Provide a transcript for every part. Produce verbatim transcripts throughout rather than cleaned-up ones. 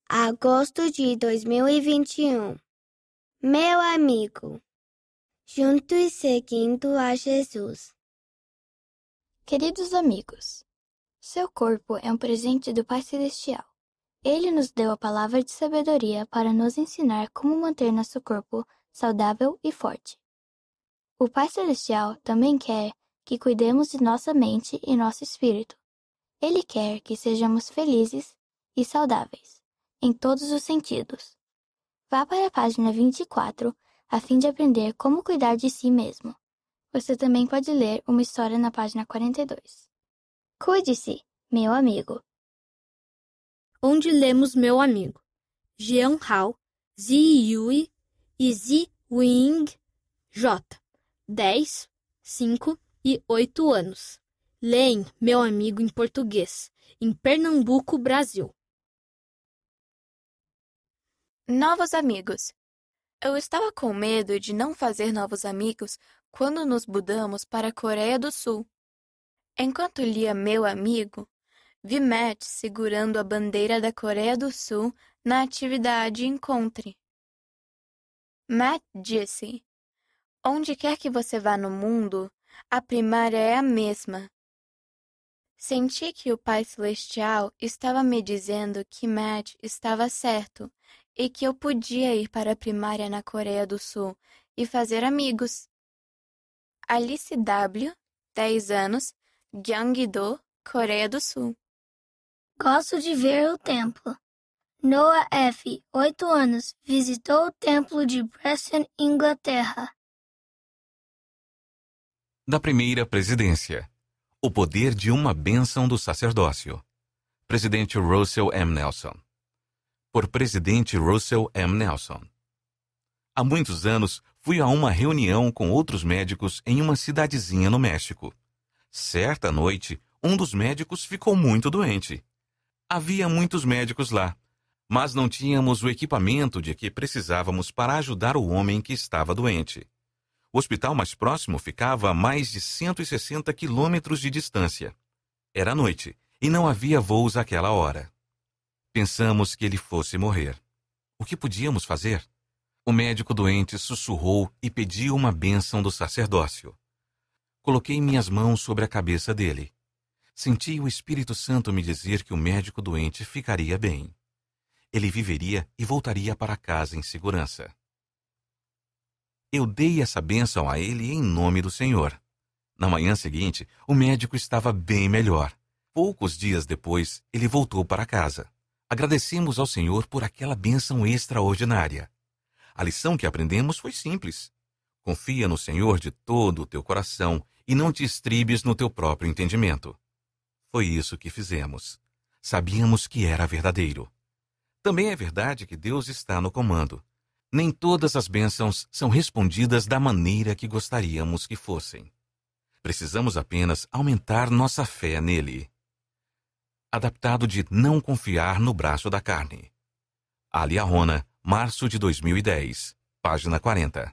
agosto de dois mil e vinte e um. Meu amigo, juntos seguindo a Jesus. Queridos amigos, seu corpo é um presente do Pai Celestial. Ele nos deu a palavra de sabedoria para nos ensinar como manter nosso corpo saudável e forte. O Pai Celestial também quer que cuidemos de nossa mente e nosso espírito. Ele quer que sejamos felizes e saudáveis, em todos os sentidos. Vá para a página vinte e quatro, a fim de aprender como cuidar de si mesmo. Você também pode ler uma história na página quarenta e dois. Cuide-se, meu amigo. Onde lemos meu amigo. Jean Hao, Zi Yui e Zi Wing J, dez, cinco e oito anos. Leem meu amigo em português, em Pernambuco, Brasil. Novos amigos. Eu estava com medo de não fazer novos amigos quando nos mudamos para a Coreia do Sul. Enquanto lia meu amigo, vi Matt segurando a bandeira da Coreia do Sul na atividade Encontre. Matt disse: onde quer que você vá no mundo, a primária é a mesma. Senti que o Pai Celestial estava me dizendo que Matt estava certo e que eu podia ir para a primária na Coreia do Sul e fazer amigos. Alice W, dez anos, Gyeonggi-do, Coreia do Sul. Gosto de ver o templo. Noah F, oito anos, visitou o templo de Preston, Inglaterra. Da primeira presidência. O poder de uma bênção do sacerdócio. Presidente Russell M. Nelson. Por Presidente Russell M. Nelson. Há muitos anos, fui a uma reunião com outros médicos em uma cidadezinha no México. Certa noite, um dos médicos ficou muito doente. Havia muitos médicos lá, mas não tínhamos o equipamento de que precisávamos para ajudar o homem que estava doente. O hospital mais próximo ficava a mais de cento e sessenta quilômetros de distância. Era noite e não havia voos àquela hora. Pensamos que ele fosse morrer. O que podíamos fazer? O médico doente sussurrou e pediu uma bênção do sacerdócio. Coloquei minhas mãos sobre a cabeça dele. Senti o Espírito Santo me dizer que o médico doente ficaria bem. Ele viveria e voltaria para casa em segurança. Eu dei essa bênção a ele em nome do Senhor. Na manhã seguinte, o médico estava bem melhor. Poucos dias depois, ele voltou para casa. Agradecemos ao Senhor por aquela bênção extraordinária. A lição que aprendemos foi simples. Confia no Senhor de todo o teu coração e não te estribes no teu próprio entendimento. Foi isso que fizemos. Sabíamos que era verdadeiro. Também é verdade que Deus está no comando. Nem todas as bênçãos são respondidas da maneira que gostaríamos que fossem. Precisamos apenas aumentar nossa fé nele. Adaptado de não confiar no braço da carne. Ali Arrona, março de dois mil e dez, página quarenta.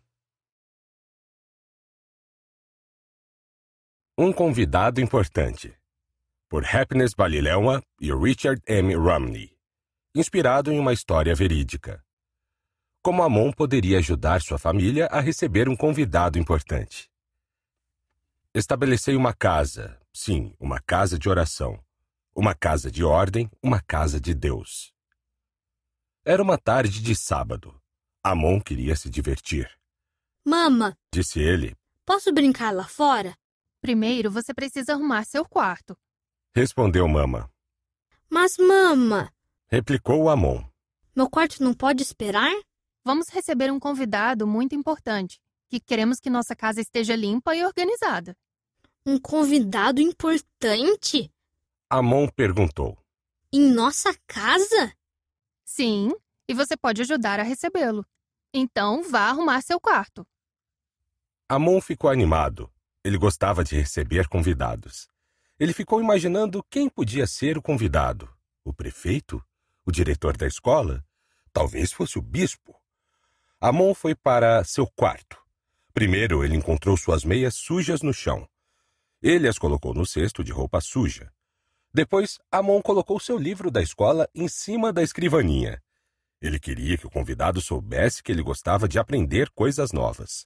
Um convidado importante. Por Happiness Balilewa e Richard M. Romney. Inspirado em uma história verídica. Como Amon poderia ajudar sua família a receber um convidado importante. Estabelecei uma casa, sim, uma casa de oração. Uma casa de ordem, uma casa de Deus. Era uma tarde de sábado. Amon queria se divertir. Mama, disse ele, posso brincar lá fora? Primeiro você precisa arrumar seu quarto. Respondeu Mama. Mas, mama, replicou Amon. Meu quarto não pode esperar? Vamos receber um convidado muito importante, que queremos que nossa casa esteja limpa e organizada. Um convidado importante? Amon perguntou. Em nossa casa? Sim, e você pode ajudar a recebê-lo. Então, vá arrumar seu quarto. Amon ficou animado. Ele gostava de receber convidados. Ele ficou imaginando quem podia ser o convidado. O prefeito? O diretor da escola? Talvez fosse o bispo. Amon foi para seu quarto. Primeiro, ele encontrou suas meias sujas no chão. Ele as colocou no cesto de roupa suja. Depois, Amon colocou seu livro da escola em cima da escrivaninha. Ele queria que o convidado soubesse que ele gostava de aprender coisas novas.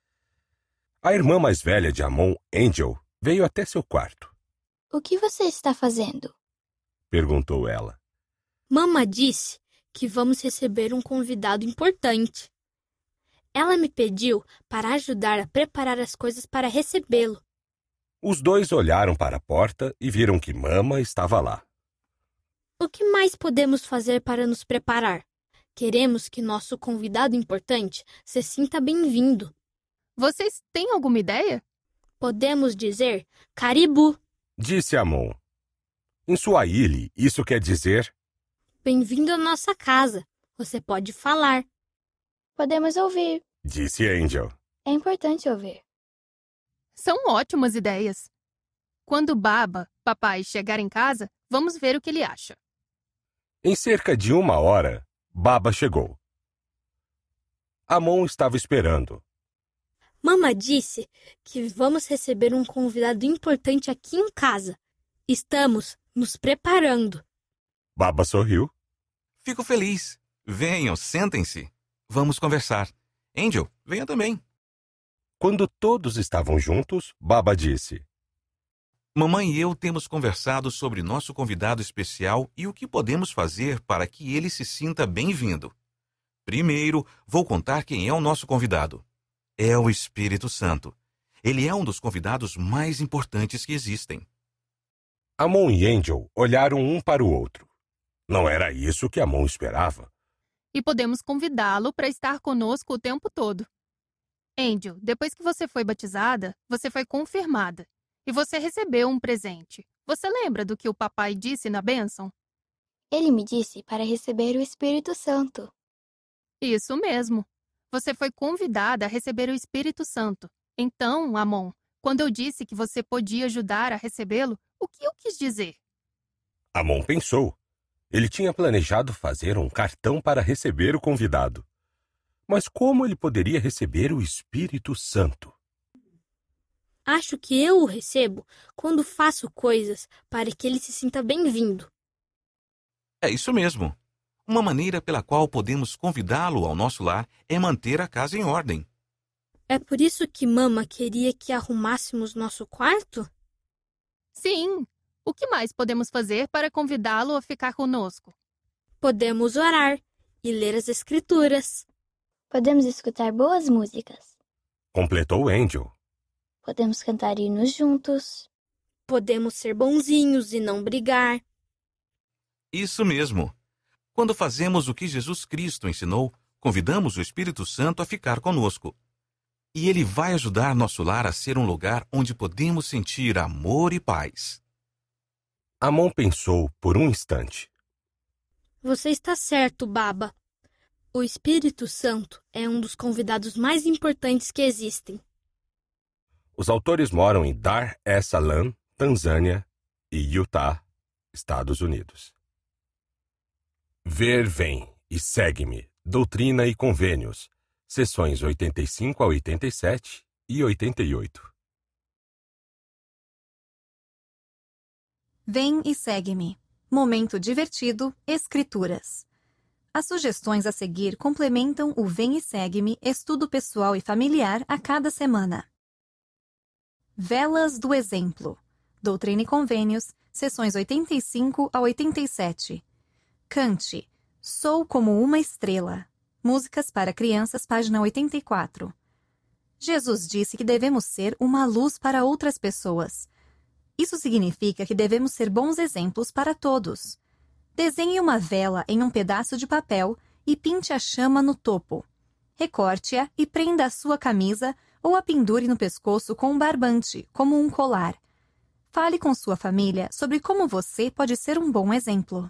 A irmã mais velha de Amon, Angel, veio até seu quarto. O que você está fazendo? Perguntou ela. Mama disse que vamos receber um convidado importante. Ela me pediu para ajudar a preparar as coisas para recebê-lo. Os dois olharam para a porta e viram que Mama estava lá. O que mais podemos fazer para nos preparar? Queremos que nosso convidado importante se sinta bem-vindo. Vocês têm alguma ideia? Podemos dizer Caribu. Disse Amon. Em Swahili, isso quer dizer... Bem-vindo à nossa casa. Você pode falar. Podemos ouvir. Disse Angel. É importante ouvir. São ótimas ideias. Quando Baba, papai, chegar em casa, vamos ver o que ele acha. Em cerca de uma hora, Baba chegou. Amon estava esperando. Mama disse que vamos receber um convidado importante aqui em casa. Estamos nos preparando. Baba sorriu. Fico feliz. Venham, sentem-se. Vamos conversar. Angel, venha também. Quando todos estavam juntos, Baba disse: Mamãe e eu temos conversado sobre nosso convidado especial e o que podemos fazer para que ele se sinta bem-vindo. Primeiro, vou contar quem é o nosso convidado. É o Espírito Santo. Ele é um dos convidados mais importantes que existem. Amon e Angel olharam um para o outro. Não era isso que Amon esperava. E podemos convidá-lo para estar conosco o tempo todo. Angel, depois que você foi batizada, você foi confirmada. E você recebeu um presente. Você lembra do que o papai disse na bênção? Ele me disse para receber o Espírito Santo. Isso mesmo. Você foi convidada a receber o Espírito Santo. Então, Amon, quando eu disse que você podia ajudar a recebê-lo, o que eu quis dizer? Amon pensou. Ele tinha planejado fazer um cartão para receber o convidado. Mas como ele poderia receber o Espírito Santo? Acho que eu o recebo quando faço coisas para que ele se sinta bem-vindo. É isso mesmo. Uma maneira pela qual podemos convidá-lo ao nosso lar é manter a casa em ordem. É por isso que Mama queria que arrumássemos nosso quarto? Sim. O que mais podemos fazer para convidá-lo a ficar conosco? Podemos orar e ler as Escrituras. Podemos escutar boas músicas. Completou Angel. Podemos cantar hinos juntos. Podemos ser bonzinhos e não brigar. Isso mesmo. Quando fazemos o que Jesus Cristo ensinou, convidamos o Espírito Santo a ficar conosco. E ele vai ajudar nosso lar a ser um lugar onde podemos sentir amor e paz. Amon pensou por um instante. Você está certo, Baba. O Espírito Santo é um dos convidados mais importantes que existem. Os autores moram em Dar es Salaam, Tanzânia e Utah, Estados Unidos. Ver, vem e segue-me, Doutrina e Convênios, sessões oitenta e cinco a oitenta e sete e oitenta e oito. Vem e segue-me. Momento divertido, Escrituras. As sugestões a seguir complementam o Vem e Segue-me, estudo pessoal e familiar a cada semana. Velas do Exemplo. Doutrina e Convênios, sessões oitenta e cinco a oitenta e sete. Cante. Sou como uma estrela. Músicas para crianças, página oitenta e quatro. Jesus disse que devemos ser uma luz para outras pessoas. Isso significa que devemos ser bons exemplos para todos. Desenhe uma vela em um pedaço de papel e pinte a chama no topo. Recorte-a e prenda a sua camisa ou a pendure no pescoço com um barbante, como um colar. Fale com sua família sobre como você pode ser um bom exemplo.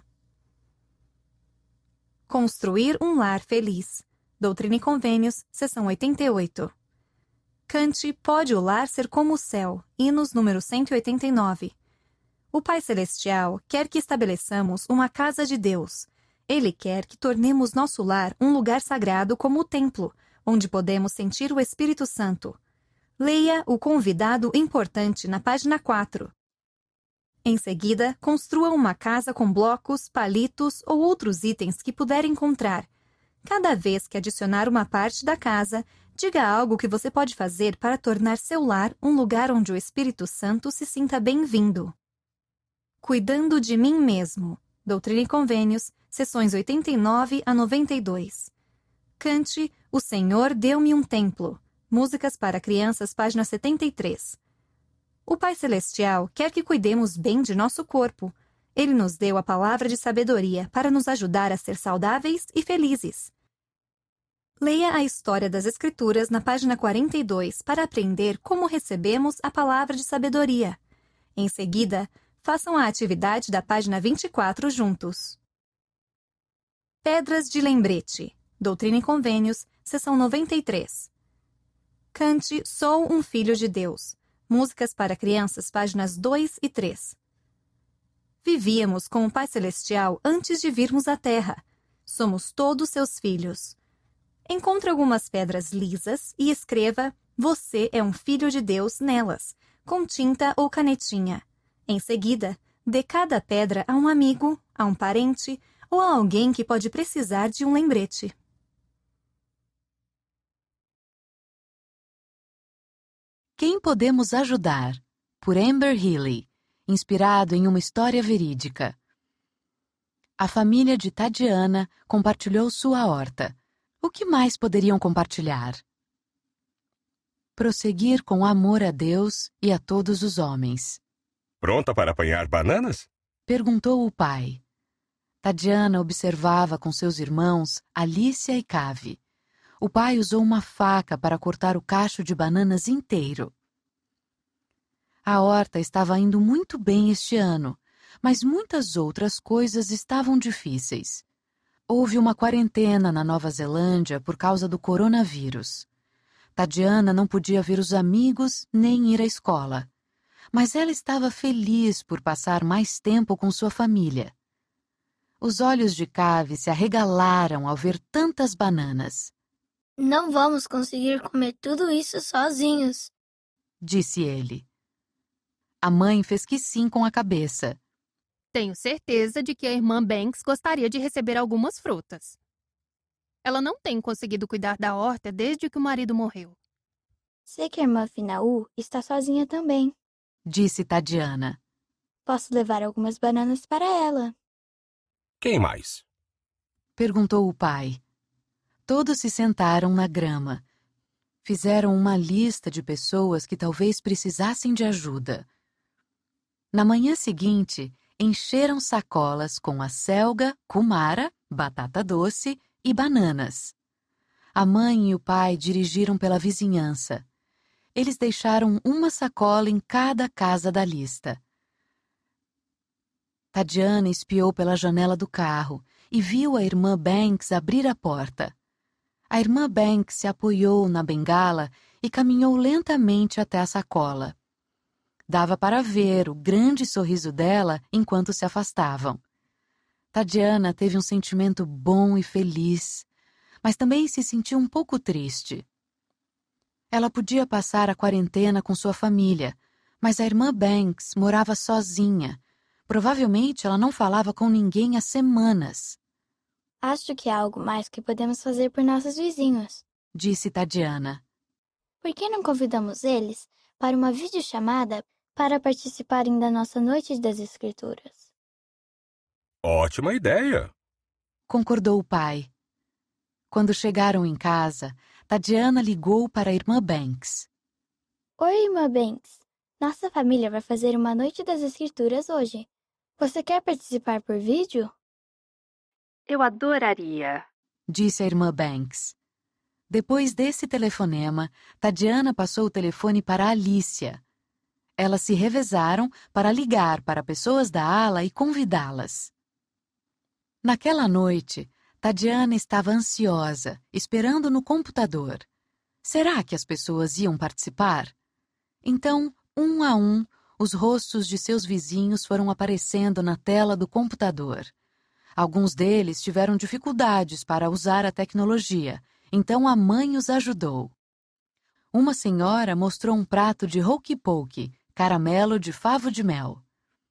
Construir um lar feliz. Doutrina e Convênios, seção oitenta e oito. Cante Pode o Lar Ser Como o Céu, hinos número cento e oitenta e nove. O Pai Celestial quer que estabeleçamos uma casa de Deus. Ele quer que tornemos nosso lar um lugar sagrado como o templo, onde podemos sentir o Espírito Santo. Leia o convidado importante na página quatro. Em seguida, construa uma casa com blocos, palitos ou outros itens que puder encontrar. Cada vez que adicionar uma parte da casa, diga algo que você pode fazer para tornar seu lar um lugar onde o Espírito Santo se sinta bem-vindo. Cuidando de mim mesmo. Doutrina e Convênios, sessões oitenta e nove a noventa e dois. Cante O Senhor Deu-me um Templo. Músicas para Crianças, página setenta e três. O Pai Celestial quer que cuidemos bem de nosso corpo. Ele nos deu a palavra de sabedoria para nos ajudar a ser saudáveis e felizes. Leia a história das Escrituras na página quarenta e dois para aprender como recebemos a palavra de sabedoria. Em seguida, façam a atividade da página vinte e quatro juntos. Pedras de lembrete. Doutrina e Convênios, seção noventa e três. Cante Sou um Filho de Deus. Músicas para Crianças, páginas dois e três. Vivíamos com o Pai Celestial antes de virmos à Terra. Somos todos seus filhos. Encontre algumas pedras lisas e escreva Você é um filho de Deus nelas, com tinta ou canetinha. Em seguida, dê cada pedra a um amigo, a um parente ou a alguém que pode precisar de um lembrete. Quem podemos ajudar? Por Amber Healy, inspirado em uma história verídica. A família de Tadiana compartilhou sua horta. O que mais poderiam compartilhar? Prosseguir com amor a Deus e a todos os homens. Pronta para apanhar bananas? Perguntou o pai. Tadiana observava com seus irmãos Alicia e Cave. O pai usou uma faca para cortar o cacho de bananas inteiro. A horta estava indo muito bem este ano, mas muitas outras coisas estavam difíceis. Houve uma quarentena na Nova Zelândia por causa do coronavírus. Tadiana não podia ver os amigos nem ir à escola. Mas ela estava feliz por passar mais tempo com sua família. Os olhos de Cave se arregalaram ao ver tantas bananas. Não vamos conseguir comer tudo isso sozinhos, disse ele. A mãe fez que sim com a cabeça. Tenho certeza de que a irmã Banks gostaria de receber algumas frutas. Ela não tem conseguido cuidar da horta desde que o marido morreu. Sei que a irmã Finaú está sozinha também, disse Tadiana. Posso levar algumas bananas para ela. Quem mais? Perguntou o pai. Todos se sentaram na grama. Fizeram uma lista de pessoas que talvez precisassem de ajuda. Na manhã seguinte, encheram sacolas com acelga, cumara, batata doce e bananas. A mãe e o pai dirigiram pela vizinhança. Eles deixaram uma sacola em cada casa da lista. Tadiana espiou pela janela do carro e viu a irmã Banks abrir a porta. A irmã Banks se apoiou na bengala e caminhou lentamente até a sacola. Dava para ver o grande sorriso dela enquanto se afastavam. Tadiana teve um sentimento bom e feliz, mas também se sentiu um pouco triste. Ela podia passar a quarentena com sua família, mas a irmã Banks morava sozinha. Provavelmente ela não falava com ninguém há semanas. Acho que há algo mais que podemos fazer por nossos vizinhos, disse Tadiana. Por que não convidamos eles para uma videochamada para participarem da nossa Noite das Escrituras? Ótima ideia! Concordou o pai. Quando chegaram em casa, Tadiana ligou para a irmã Banks. Oi, irmã Banks. Nossa família vai fazer uma Noite das Escrituras hoje. Você quer participar por vídeo? Eu adoraria, disse a irmã Banks. Depois desse telefonema, Tadiana passou o telefone para Alicia. Elas se revezaram para ligar para pessoas da ala e convidá-las. Naquela noite, Tadiana estava ansiosa, esperando no computador. Será que as pessoas iam participar? Então, um a um, os rostos de seus vizinhos foram aparecendo na tela do computador. Alguns deles tiveram dificuldades para usar a tecnologia, então a mãe os ajudou. Uma senhora mostrou um prato de hokey pokey, caramelo de favo de mel.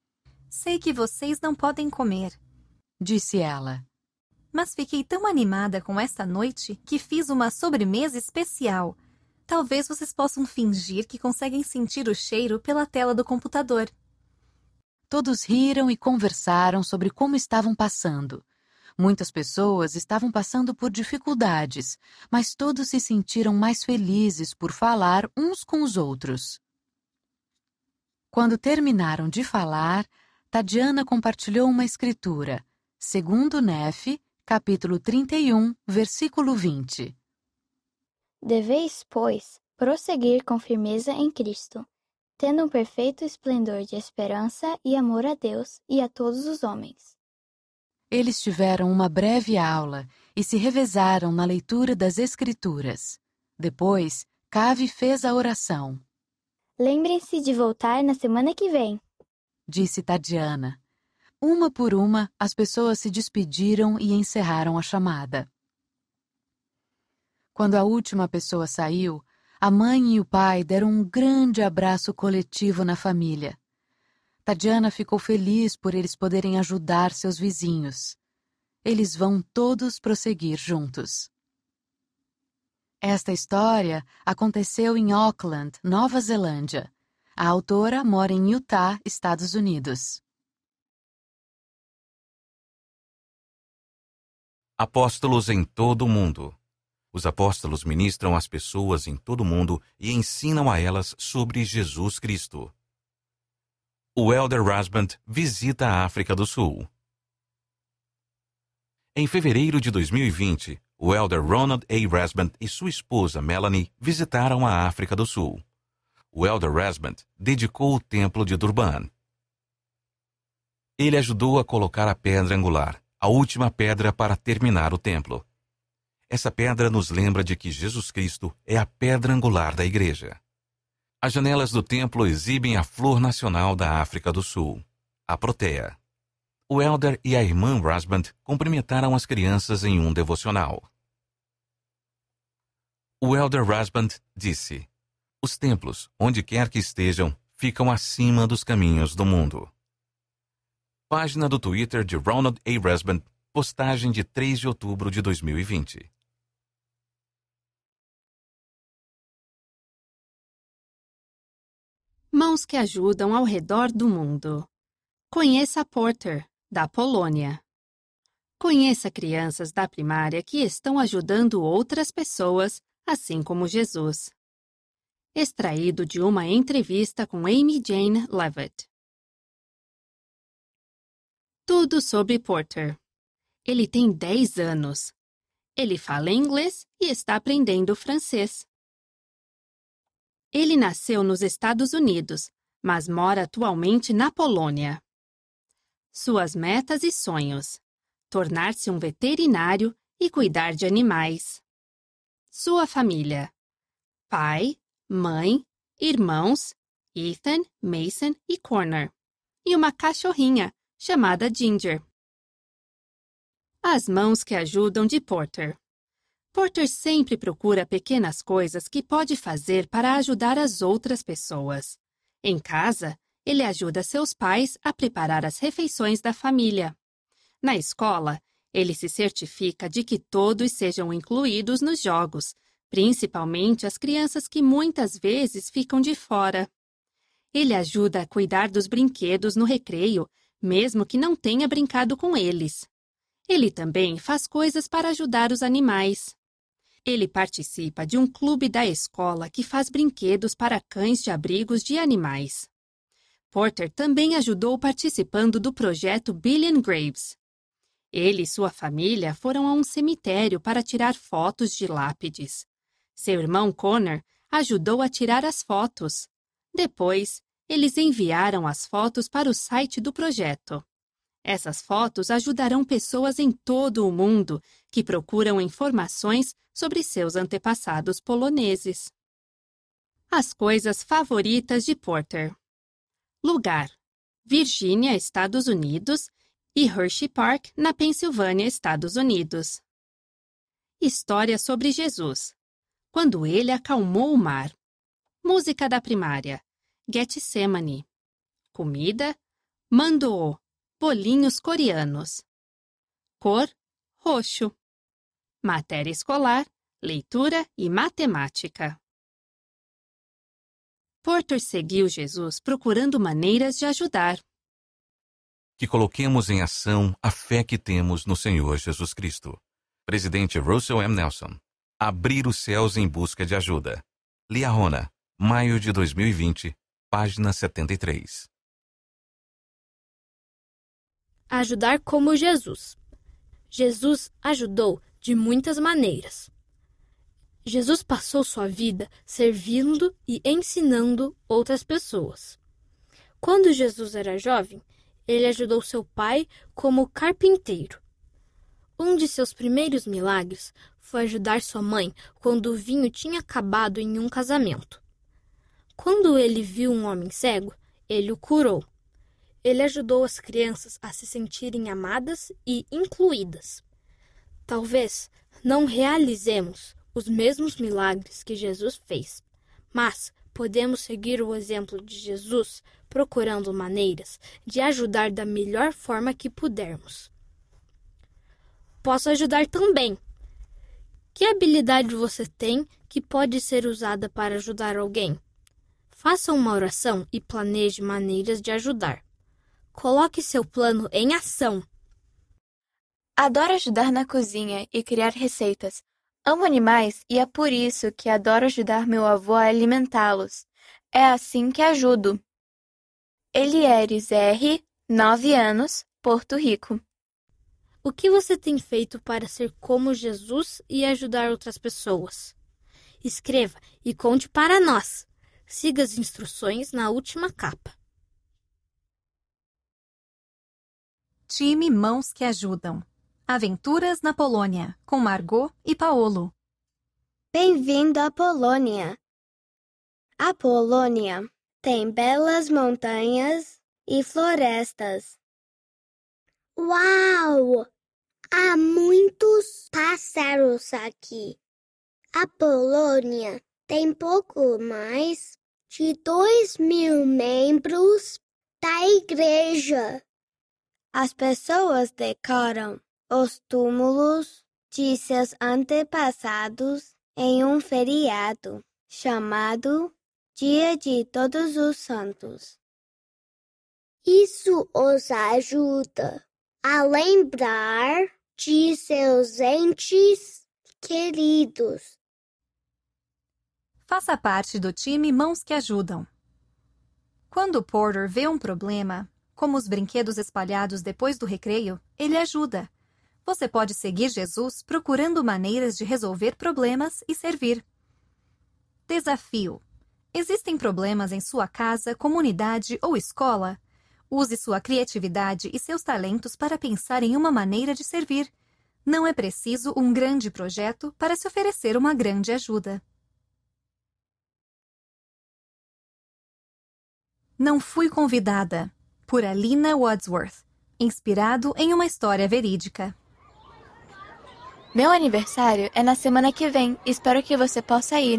Sei que vocês não podem comer, disse ela. Mas fiquei tão animada com esta noite que fiz uma sobremesa especial. Talvez vocês possam fingir que conseguem sentir o cheiro pela tela do computador. Todos riram e conversaram sobre como estavam passando. Muitas pessoas estavam passando por dificuldades, mas todos se sentiram mais felizes por falar uns com os outros. Quando terminaram de falar, Tatiana compartilhou uma escritura, segundo Nefe, capítulo trinta e um, versículo vinte. Deveis, pois, prosseguir com firmeza em Cristo, tendo um perfeito esplendor de esperança e amor a Deus e a todos os homens. Eles tiveram uma breve aula e se revezaram na leitura das Escrituras. Depois, Cave fez a oração. Lembrem-se de voltar na semana que vem, disse Tatiana. Uma por uma, as pessoas se despediram e encerraram a chamada. Quando a última pessoa saiu, a mãe e o pai deram um grande abraço coletivo na família. Tatiana ficou feliz por eles poderem ajudar seus vizinhos. Eles vão todos prosseguir juntos. Esta história aconteceu em Auckland, Nova Zelândia. A autora mora em Utah, Estados Unidos. Apóstolos em todo o mundo. Os apóstolos ministram às pessoas em todo o mundo e ensinam a elas sobre Jesus Cristo. O Elder Rasband visita a África do Sul. Em fevereiro de dois mil e vinte, o Elder Ronald A. Rasband e sua esposa Melanie visitaram a África do Sul. O Elder Rasband dedicou o templo de Durban. Ele ajudou a colocar a pedra angular, a última pedra para terminar o templo. Essa pedra nos lembra de que Jesus Cristo é a pedra angular da igreja. As janelas do templo exibem a flor nacional da África do Sul, a protea. O Elder e a irmã Rasband cumprimentaram as crianças em um devocional. O Elder Rasband disse: os templos, onde quer que estejam, ficam acima dos caminhos do mundo. Página do Twitter de Ronald A. Rasband, postagem de três de outubro de dois mil e vinte. Mãos que ajudam ao redor do mundo. Conheça Porter, da Polônia. Conheça crianças da primária que estão ajudando outras pessoas, assim como Jesus. Extraído de uma entrevista com Amy Jane Levitt. Tudo sobre Porter. Ele tem dez anos. Ele fala inglês e está aprendendo francês. Ele nasceu nos Estados Unidos, mas mora atualmente na Polônia. Suas metas e sonhos: tornar-se um veterinário e cuidar de animais. Sua família: pai, mãe, irmãos, Ethan, Mason e Connor, e uma cachorrinha chamada Ginger. As mãos que ajudam de Porter. Porter sempre procura pequenas coisas que pode fazer para ajudar as outras pessoas. Em casa, ele ajuda seus pais a preparar as refeições da família. Na escola, ele se certifica de que todos sejam incluídos nos jogos, principalmente as crianças que muitas vezes ficam de fora. Ele ajuda a cuidar dos brinquedos no recreio, mesmo que não tenha brincado com eles. Ele também faz coisas para ajudar os animais. Ele participa de um clube da escola que faz brinquedos para cães de abrigos de animais. Porter também ajudou participando do projeto Billion Graves. Ele e sua família foram a um cemitério para tirar fotos de lápides. Seu irmão Connor ajudou a tirar as fotos. Depois, eles enviaram as fotos para o site do projeto. Essas fotos ajudarão pessoas em todo o mundo que procuram informações sobre seus antepassados poloneses. As coisas favoritas de Porter. Lugar: Virgínia, Estados Unidos, e Hershey Park, na Pensilvânia, Estados Unidos. História sobre Jesus: quando ele acalmou o mar. Música da primária: Getsemane. Comida: Mandou bolinhos coreanos. Cor, roxo. Matéria escolar, leitura e matemática. Porter seguiu Jesus procurando maneiras de ajudar. Que coloquemos em ação a fé que temos no Senhor Jesus Cristo. Presidente Russell M. Nelson. Abrir os céus em busca de ajuda. Liahona, maio de dois mil e vinte, página setenta e três. Ajudar como Jesus. Jesus ajudou de muitas maneiras. Jesus passou sua vida servindo e ensinando outras pessoas. Quando Jesus era jovem, ele ajudou seu pai como carpinteiro. Um de seus primeiros milagres foi ajudar sua mãe quando o vinho tinha acabado em um casamento. Quando ele viu um homem cego, ele o curou. Ele ajudou as crianças a se sentirem amadas e incluídas. Talvez não realizemos os mesmos milagres que Jesus fez, mas podemos seguir o exemplo de Jesus procurando maneiras de ajudar da melhor forma que pudermos. Posso ajudar também. Que habilidade você tem que pode ser usada para ajudar alguém? Faça uma oração e planeje maneiras de ajudar. Coloque seu plano em ação. Adoro ajudar na cozinha e criar receitas. Amo animais e é por isso que adoro ajudar meu avô a alimentá-los. É assim que ajudo. Elieres R., nove anos, Porto Rico. O que você tem feito para ser como Jesus e ajudar outras pessoas? Escreva e conte para nós. Siga as instruções na última capa. Time Mãos que Ajudam. Aventuras na Polônia, com Margot e Paolo. Bem-vindo à Polônia. A Polônia tem belas montanhas e florestas. Uau! Há muitos pássaros aqui. A Polônia tem pouco mais de dois mil membros da igreja. As pessoas decoram os túmulos de seus antepassados em um feriado chamado Dia de Todos os Santos. Isso os ajuda a lembrar de seus entes queridos. Faça parte do time Mãos que Ajudam. Quando Porter vê um problema, como os brinquedos espalhados depois do recreio, ele ajuda. Você pode seguir Jesus procurando maneiras de resolver problemas e servir. Desafio. Existem problemas em sua casa, comunidade ou escola? Use sua criatividade e seus talentos para pensar em uma maneira de servir. Não é preciso um grande projeto para se oferecer uma grande ajuda. Não Fui Convidada, por Alina Wadsworth, inspirado em uma história verídica. Meu aniversário é na semana que vem. Espero que você possa ir.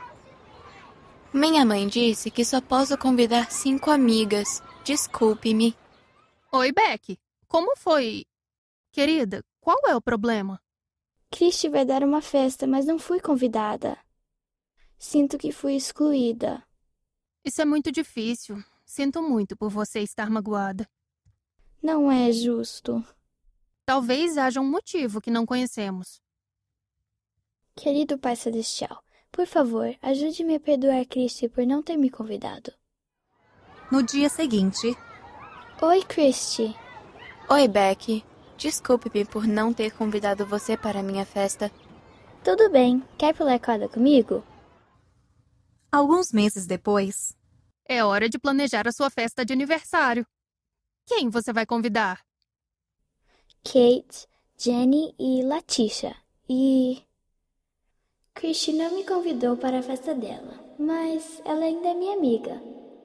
Minha mãe disse que só posso convidar cinco amigas. Desculpe-me. Oi, Beck. Como foi? Querida, qual é o problema? Christy vai dar uma festa, mas não fui convidada. Sinto que fui excluída. Isso é muito difícil. Sinto muito por você estar magoada. Não é justo. Talvez haja um motivo que não conhecemos. Querido Pai Celestial, por favor, ajude-me a perdoar Christy por não ter me convidado. No dia seguinte... Oi, Christy. Oi, Beck. Desculpe-me por não ter convidado você para a minha festa. Tudo bem. Quer pular corda comigo? Alguns meses depois... É hora de planejar a sua festa de aniversário. Quem você vai convidar? Kate, Jenny e Latisha. E... Christy não me convidou para a festa dela, mas ela ainda é minha amiga.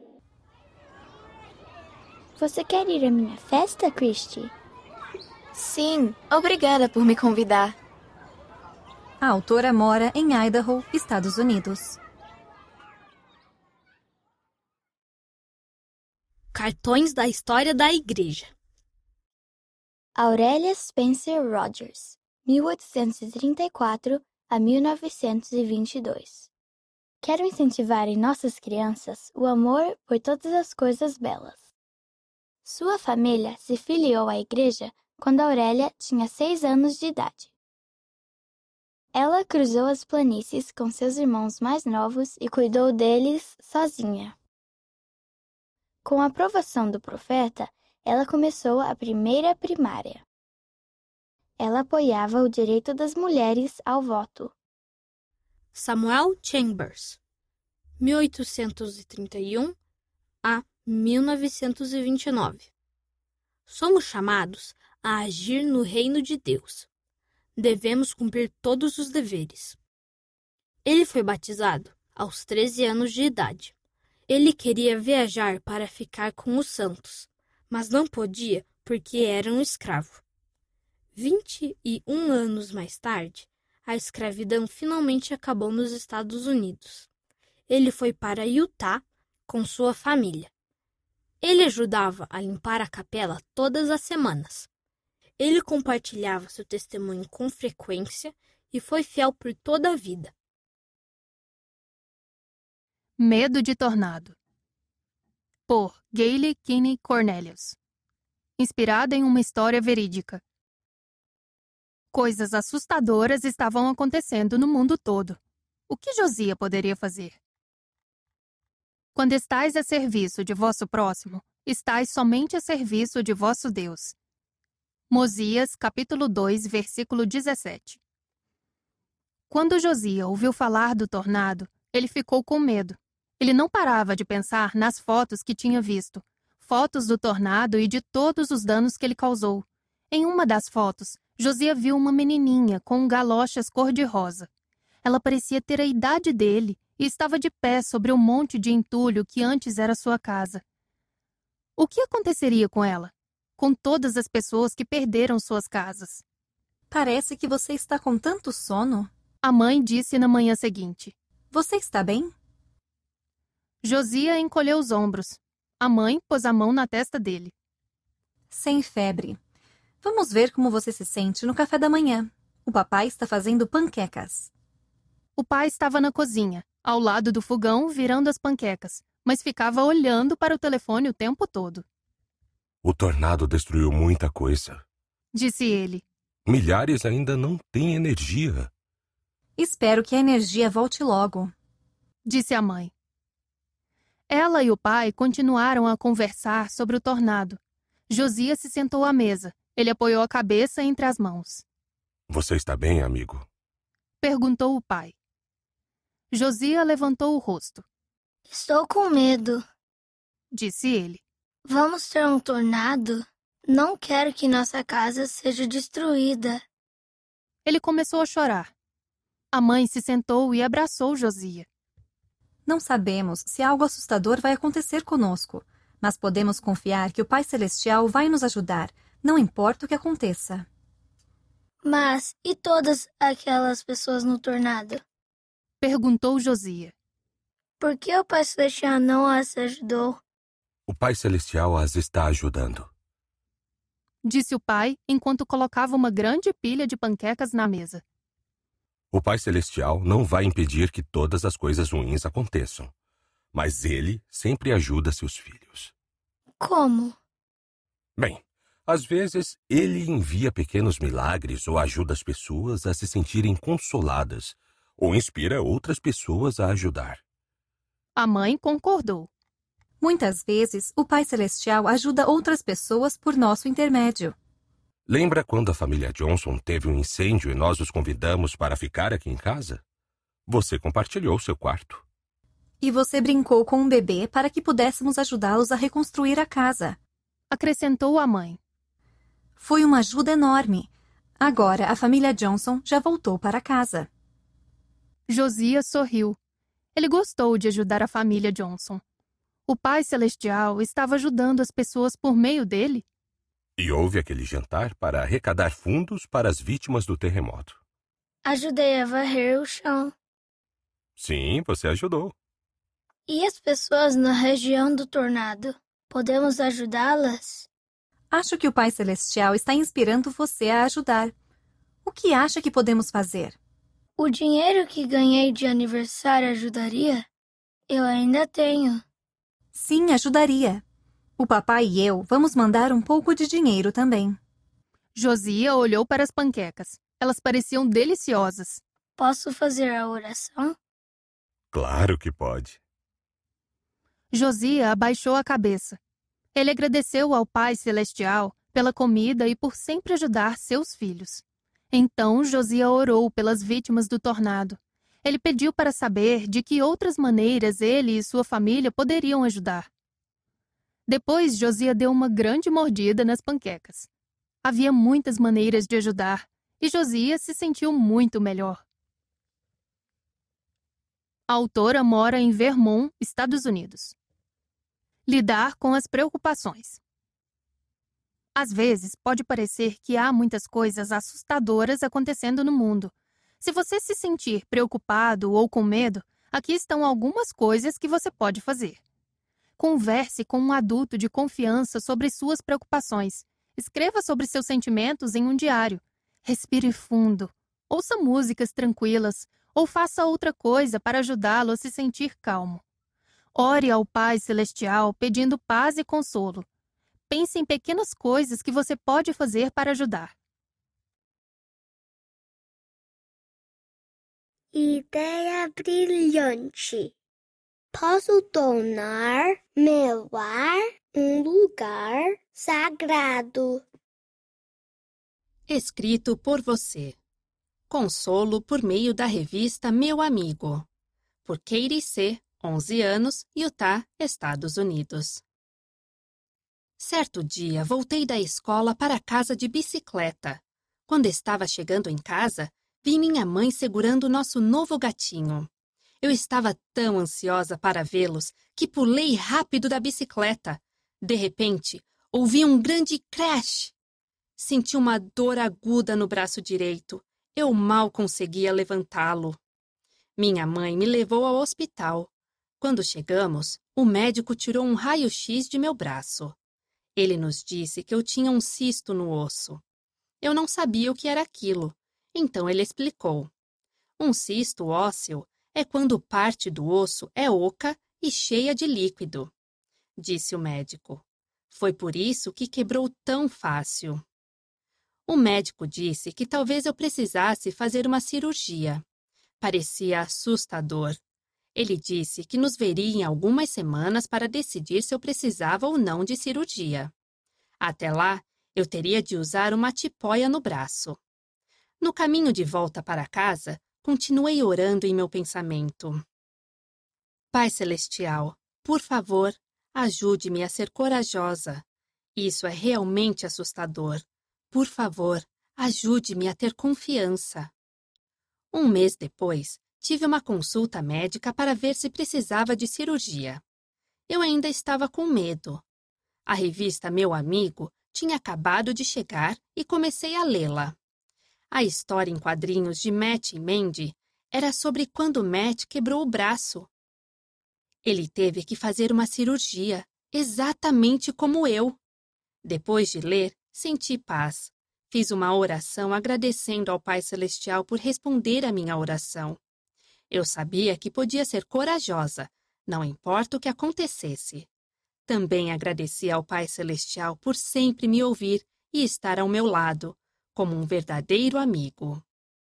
Você quer ir à minha festa, Christy? Sim, obrigada por me convidar. A autora mora em Idaho, Estados Unidos. cartões da história da igreja. Aurélia Spencer Rogers, mil oitocentos e trinta e quatro a mil novecentos e vinte e dois. Quero incentivar em nossas crianças o amor por todas as coisas belas. Sua família se filiou à igreja quando Aurélia tinha seis anos de idade. Ela cruzou as planícies com seus irmãos mais novos e cuidou deles sozinha. Com a aprovação do profeta, ela começou a primeira primária. Ela apoiava o direito das mulheres ao voto. Samuel Chambers, mil oitocentos e trinta e um a mil novecentos e vinte e nove. Somos chamados a agir no reino de Deus. Devemos cumprir todos os deveres. Ele foi batizado aos treze anos de idade. Ele queria viajar para ficar com os santos, mas não podia porque era um escravo. Vinte e um anos mais tarde, a escravidão finalmente acabou nos Estados Unidos. Ele foi para Utah com sua família. Ele ajudava a limpar a capela todas as semanas. Ele compartilhava seu testemunho com frequência e foi fiel por toda a vida. Medo de Tornado, por Gayle Kinney Cornelius. Inspirada em uma história verídica. Coisas assustadoras estavam acontecendo no mundo todo. O que Josia poderia fazer? Quando estais a serviço de vosso próximo, estais somente a serviço de vosso Deus. Mosias, capítulo dois, versículo dezessete. Quando Josia ouviu falar do tornado, ele ficou com medo. Ele não parava de pensar nas fotos que tinha visto, fotos do tornado e de todos os danos que ele causou. Em uma das fotos, Josia viu uma menininha com galochas cor-de-rosa. Ela parecia ter a idade dele e estava de pé sobre o monte de entulho que antes era sua casa. O que aconteceria com ela? Com todas as pessoas que perderam suas casas? Parece que você está com tanto sono. A mãe disse na manhã seguinte. Você está bem? Josia encolheu os ombros. A mãe pôs a mão na testa dele. Sem febre. Vamos ver como você se sente no café da manhã. O papai está fazendo panquecas. O pai estava na cozinha, ao lado do fogão, virando as panquecas, mas ficava olhando para o telefone o tempo todo. O tornado destruiu muita coisa, disse ele. Milhares ainda não têm energia. Espero que a energia volte logo, disse a mãe. Ela e o pai continuaram a conversar sobre o tornado. Josia se sentou à mesa. Ele apoiou a cabeça entre as mãos. Você está bem, amigo? Perguntou o pai. Josia levantou o rosto. Estou com medo, disse ele. Vamos ter um tornado? Não quero que nossa casa seja destruída. Ele começou a chorar. A mãe se sentou e abraçou Josia. Não sabemos se algo assustador vai acontecer conosco, mas podemos confiar que o Pai Celestial vai nos ajudar, não importa o que aconteça. Mas e todas aquelas pessoas no tornado? Perguntou Josia. Por que o Pai Celestial não as ajudou? O Pai Celestial as está ajudando, disse o pai enquanto colocava uma grande pilha de panquecas na mesa. O Pai Celestial não vai impedir que todas as coisas ruins aconteçam, mas ele sempre ajuda seus filhos. Como? Bem, às vezes ele envia pequenos milagres ou ajuda as pessoas a se sentirem consoladas, ou inspira outras pessoas a ajudar. A mãe concordou. Muitas vezes, o Pai Celestial ajuda outras pessoas por nosso intermédio. Lembra quando a família Johnson teve um incêndio e nós os convidamos para ficar aqui em casa? Você compartilhou seu quarto. E você brincou com um bebê para que pudéssemos ajudá-los a reconstruir a casa. Acrescentou a mãe. Foi uma ajuda enorme. Agora a família Johnson já voltou para casa. Josia sorriu. Ele gostou de ajudar a família Johnson. O Pai Celestial estava ajudando as pessoas por meio dele. E houve aquele jantar para arrecadar fundos para as vítimas do terremoto. Ajudei a varrer o chão. Sim, você ajudou. E as pessoas na região do tornado? Podemos ajudá-las? Acho que o Pai Celestial está inspirando você a ajudar. O que acha que podemos fazer? O dinheiro que ganhei de aniversário ajudaria? Eu ainda tenho. Sim, ajudaria. O papai e eu vamos mandar um pouco de dinheiro também. Josia olhou para as panquecas. Elas pareciam deliciosas. Posso fazer a oração? Claro que pode. Josia abaixou a cabeça. Ele agradeceu ao Pai Celestial pela comida e por sempre ajudar seus filhos. Então Josia orou pelas vítimas do tornado. Ele pediu para saber de que outras maneiras ele e sua família poderiam ajudar. Depois Josia deu uma grande mordida nas panquecas. Havia muitas maneiras de ajudar e Josia se sentiu muito melhor. A autora mora em Vermont, Estados Unidos. Lidar com as preocupações. Às vezes, pode parecer que há muitas coisas assustadoras acontecendo no mundo. Se você se sentir preocupado ou com medo, aqui estão algumas coisas que você pode fazer. Converse com um adulto de confiança sobre suas preocupações. Escreva sobre seus sentimentos em um diário. Respire fundo. Ouça músicas tranquilas ou faça outra coisa para ajudá-lo a se sentir calmo. Ore ao Pai Celestial pedindo paz e consolo. Pense em pequenas coisas que você pode fazer para ajudar. Ideia brilhante. Posso tornar meu lar um lugar sagrado. Escrito por você. Consolo por meio da revista Meu Amigo. Por Katie C., onze anos, Utah, Estados Unidos. Certo dia, voltei da escola para casa de bicicleta. Quando estava chegando em casa, vi minha mãe segurando nosso novo gatinho. Eu estava tão ansiosa para vê-los que pulei rápido da bicicleta. De repente, ouvi um grande crash. Senti uma dor aguda no braço direito. Eu mal conseguia levantá-lo. Minha mãe me levou ao hospital. Quando chegamos, o médico tirou um raio-x de meu braço. Ele nos disse que eu tinha um cisto no osso. Eu não sabia o que era aquilo, então ele explicou. Um cisto ósseo é quando parte do osso é oca e cheia de líquido, disse o médico. Foi por isso que quebrou tão fácil. O médico disse que talvez eu precisasse fazer uma cirurgia. Parecia assustador. Ele disse que nos veria em algumas semanas para decidir se eu precisava ou não de cirurgia. Até lá, eu teria de usar uma tipóia no braço. No caminho de volta para casa, continuei orando em meu pensamento. Pai Celestial, por favor, ajude-me a ser corajosa. Isso é realmente assustador. Por favor, ajude-me a ter confiança. Um mês depois, tive uma consulta médica para ver se precisava de cirurgia. Eu ainda estava com medo. A revista Meu Amigo tinha acabado de chegar e comecei a lê-la. A história em quadrinhos de Matt e Mandy era sobre quando Matt quebrou o braço. Ele teve que fazer uma cirurgia, exatamente como eu. Depois de ler, senti paz. Fiz uma oração agradecendo ao Pai Celestial por responder à minha oração. Eu sabia que podia ser corajosa, não importa o que acontecesse. Também agradeci ao Pai Celestial por sempre me ouvir e estar ao meu lado, como um verdadeiro amigo.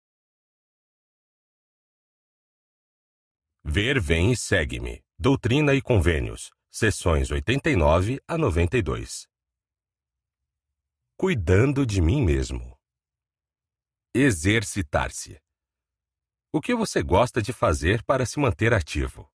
Ver, Vem e Segue-me. Doutrina e Convênios. Sessões oitenta e nove a noventa e dois. Cuidando de mim mesmo. Exercitar-se. O que você gosta de fazer para se manter ativo?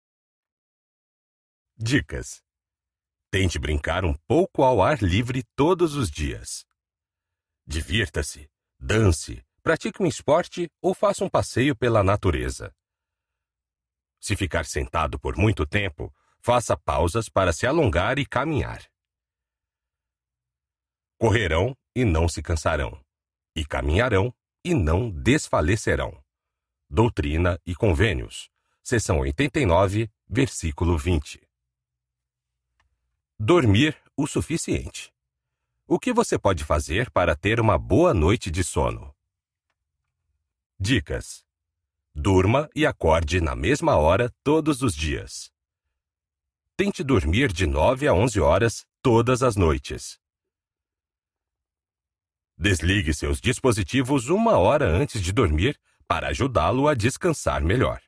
Dicas. Tente brincar um pouco ao ar livre todos os dias. Divirta-se, dance, pratique um esporte ou faça um passeio pela natureza. Se ficar sentado por muito tempo, faça pausas para se alongar e caminhar. Correrão e não se cansarão, e caminharão e não desfalecerão. Doutrina e Convênios, seção oitenta e nove, versículo vinte. Dormir o suficiente. O que você pode fazer para ter uma boa noite de sono? Dicas: durma e acorde na mesma hora todos os dias. Tente dormir de nove a onze horas todas as noites. Desligue seus dispositivos uma hora antes de dormir para ajudá-lo a descansar melhor.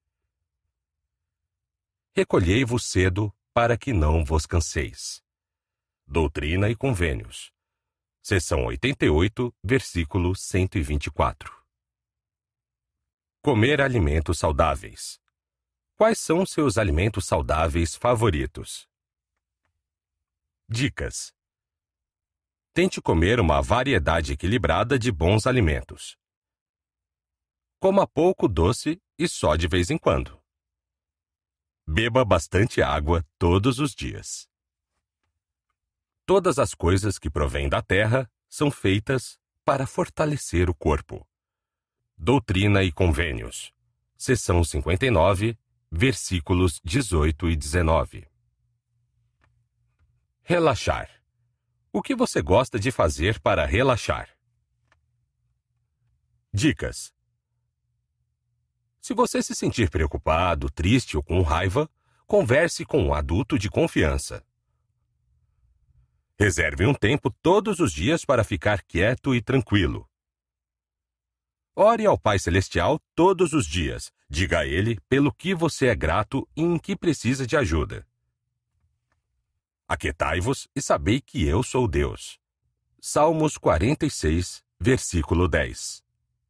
Recolhei-vos cedo para que não vos canseis. Doutrina e Convênios. Seção oitenta e oito, versículo cento e vinte e quatro. Comer alimentos saudáveis. Quais são seus alimentos saudáveis favoritos? Dicas: tente comer uma variedade equilibrada de bons alimentos. Coma pouco doce e só de vez em quando. Beba bastante água todos os dias. Todas as coisas que provêm da terra são feitas para fortalecer o corpo. Doutrina e Convênios. Seção cinquenta e nove, versículos dezoito e dezenove. Relaxar. O que você gosta de fazer para relaxar? Dicas: se você se sentir preocupado, triste ou com raiva, converse com um adulto de confiança. Reserve um tempo todos os dias para ficar quieto e tranquilo. Ore ao Pai Celestial todos os dias. Diga a Ele pelo que você é grato e em que precisa de ajuda. Aquietai-vos e sabei que eu sou Deus. Salmos quarenta e seis, versículo dez.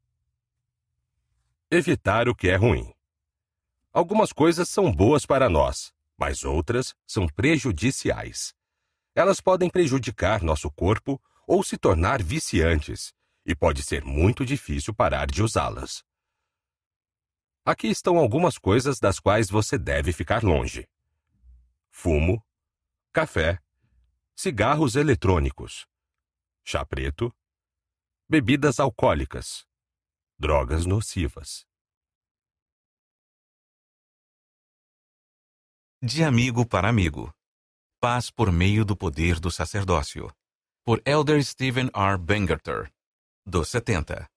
Evitar o que é ruim. Algumas coisas são boas para nós, mas outras são prejudiciais. Elas podem prejudicar nosso corpo ou se tornar viciantes, e pode ser muito difícil parar de usá-las. Aqui estão algumas coisas das quais você deve ficar longe: fumo, café, cigarros eletrônicos, chá preto, bebidas alcoólicas, drogas nocivas. De amigo para amigo. Paz por meio do poder do sacerdócio. Por Elder Stephen R. Bangerter, dos setenta.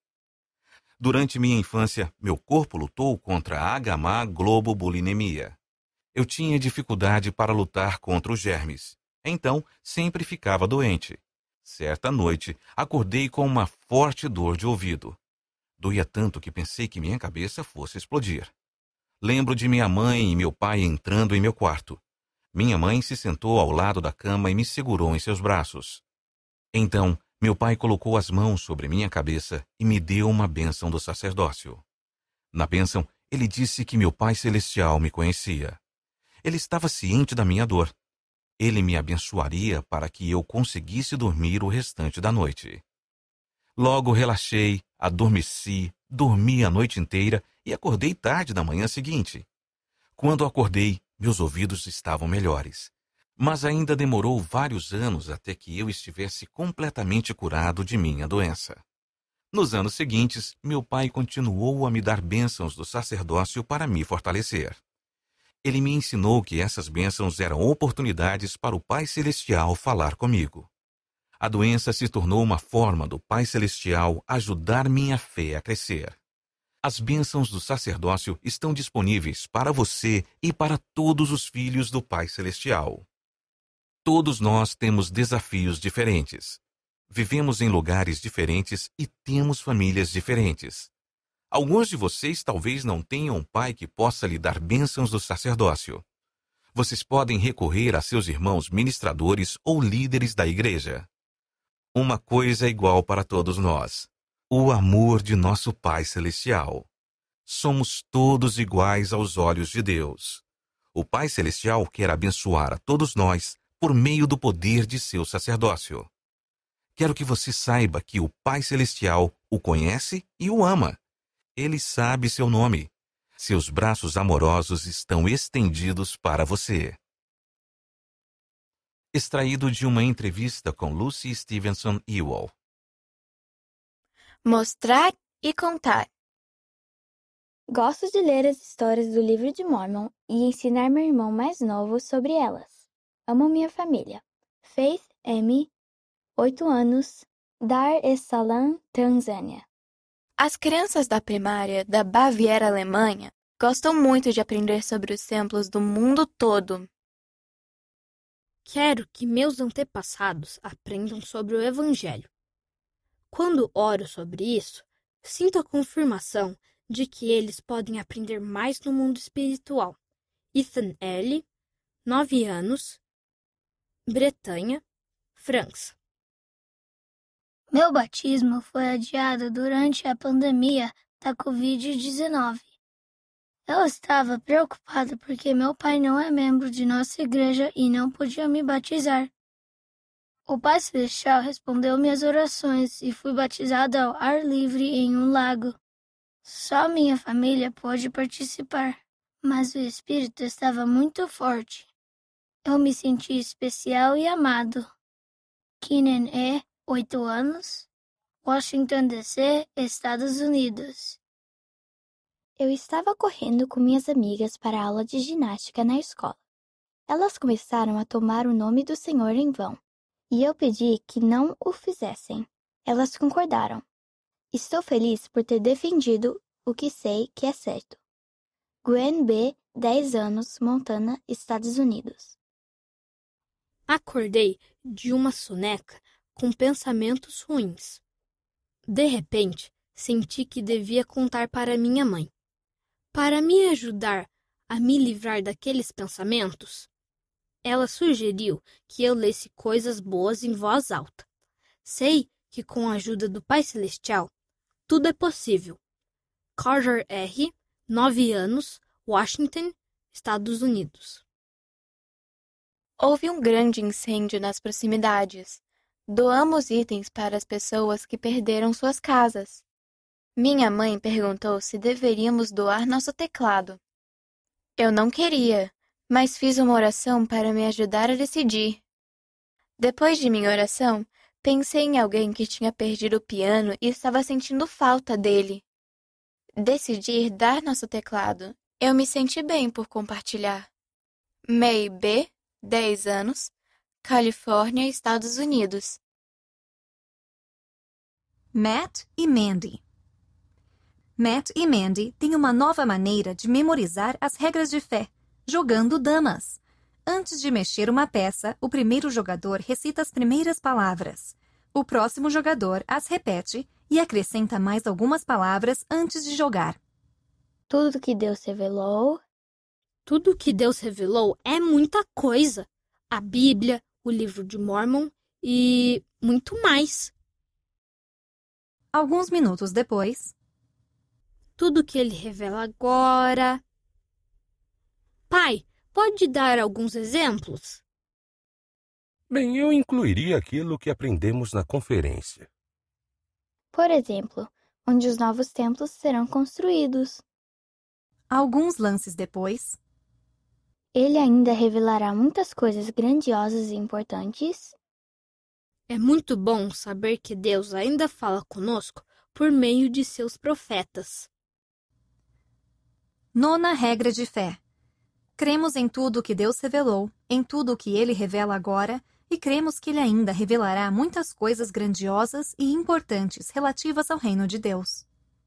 Durante minha infância, meu corpo lutou contra a H M A globobulinemia. Eu tinha dificuldade para lutar contra os germes. Então, sempre ficava doente. Certa noite, acordei com uma forte dor de ouvido. Doía tanto que pensei que minha cabeça fosse explodir. Lembro de minha mãe e meu pai entrando em meu quarto. Minha mãe se sentou ao lado da cama e me segurou em seus braços. Então, meu pai colocou as mãos sobre minha cabeça e me deu uma bênção do sacerdócio. Na bênção, ele disse que meu Pai Celestial me conhecia. Ele estava ciente da minha dor. Ele me abençoaria para que eu conseguisse dormir o restante da noite. Logo relaxei, adormeci, dormi a noite inteira e acordei tarde da manhã seguinte. Quando acordei, meus ouvidos estavam melhores. Mas ainda demorou vários anos até que eu estivesse completamente curado de minha doença. Nos anos seguintes, meu pai continuou a me dar bênçãos do sacerdócio para me fortalecer. Ele me ensinou que essas bênçãos eram oportunidades para o Pai Celestial falar comigo. A doença se tornou uma forma do Pai Celestial ajudar minha fé a crescer. As bênçãos do sacerdócio estão disponíveis para você e para todos os filhos do Pai Celestial. Todos nós temos desafios diferentes. Vivemos em lugares diferentes e temos famílias diferentes. Alguns de vocês talvez não tenham um pai que possa lhe dar bênçãos do sacerdócio. Vocês podem recorrer a seus irmãos ministradores ou líderes da igreja. Uma coisa é igual para todos nós: o amor de nosso Pai Celestial. Somos todos iguais aos olhos de Deus. O Pai Celestial quer abençoar a todos nós por meio do poder de seu sacerdócio. Quero que você saiba que o Pai Celestial o conhece e o ama. Ele sabe seu nome. Seus braços amorosos estão estendidos para você. Extraído de uma entrevista com Lucy Stevenson Ewell. Mostrar e contar. Gosto de ler as histórias do Livro de Mórmon e ensinar meu irmão mais novo sobre elas. Amo minha família. Faith M., oito anos, Dar es Salaam, Tanzânia. As crianças da primária da Baviera, Alemanha, gostam muito de aprender sobre os templos do mundo todo. Quero que meus antepassados aprendam sobre o Evangelho. Quando oro sobre isso, sinto a confirmação de que eles podem aprender mais no mundo espiritual. Ethan L., nove anos, Bretanha, França. Meu batismo foi adiado durante a pandemia da covid dezenove. Eu estava preocupado porque meu pai não é membro de nossa igreja e não podia me batizar. O Pai Celestial respondeu minhas orações e fui batizado ao ar livre em um lago. Só minha família pôde participar, mas o Espírito estava muito forte. Eu me senti especial e amado. Keenan E., oito anos, Washington, D C, Estados Unidos. Eu estava correndo com minhas amigas para a aula de ginástica na escola. Elas começaram a tomar o nome do Senhor em vão, e eu pedi que não o fizessem. Elas concordaram. Estou feliz por ter defendido o que sei que é certo. Gwen B., dez anos, Montana, Estados Unidos. Acordei de uma soneca com pensamentos ruins. De repente, senti que devia contar para minha mãe. Para me ajudar a me livrar daqueles pensamentos, ela sugeriu que eu lesse coisas boas em voz alta. Sei que com a ajuda do Pai Celestial, tudo é possível. Carter R., nove anos, Washington, Estados Unidos. Houve um grande incêndio nas proximidades. Doamos itens para as pessoas que perderam suas casas. Minha mãe perguntou se deveríamos doar nosso teclado. Eu não queria, mas fiz uma oração para me ajudar a decidir. Depois de minha oração, pensei em alguém que tinha perdido o piano e estava sentindo falta dele. Decidi dar nosso teclado. Eu me senti bem por compartilhar. May B., dez anos, Califórnia, Estados Unidos. Matt e Mandy. Matt e Mandy têm uma nova maneira de memorizar as regras de fé, jogando damas. Antes de mexer uma peça, o primeiro jogador recita as primeiras palavras. O próximo jogador as repete e acrescenta mais algumas palavras antes de jogar. Tudo que Deus revelou. Tudo que Deus revelou é muita coisa. A Bíblia, o livro de Mormon e muito mais. Alguns minutos depois. Tudo que ele revela agora. Pai, pode dar alguns exemplos? Bem, eu incluiria aquilo que aprendemos na conferência. Por exemplo, onde os novos templos serão construídos. Alguns lances depois. Ele ainda revelará muitas coisas grandiosas e importantes. É muito bom saber que Deus ainda fala conosco por meio de seus profetas. Nona regra de fé. Cremos em tudo o que Deus revelou, em tudo o que Ele revela agora, e cremos que Ele ainda revelará muitas coisas grandiosas e importantes relativas ao reino de Deus.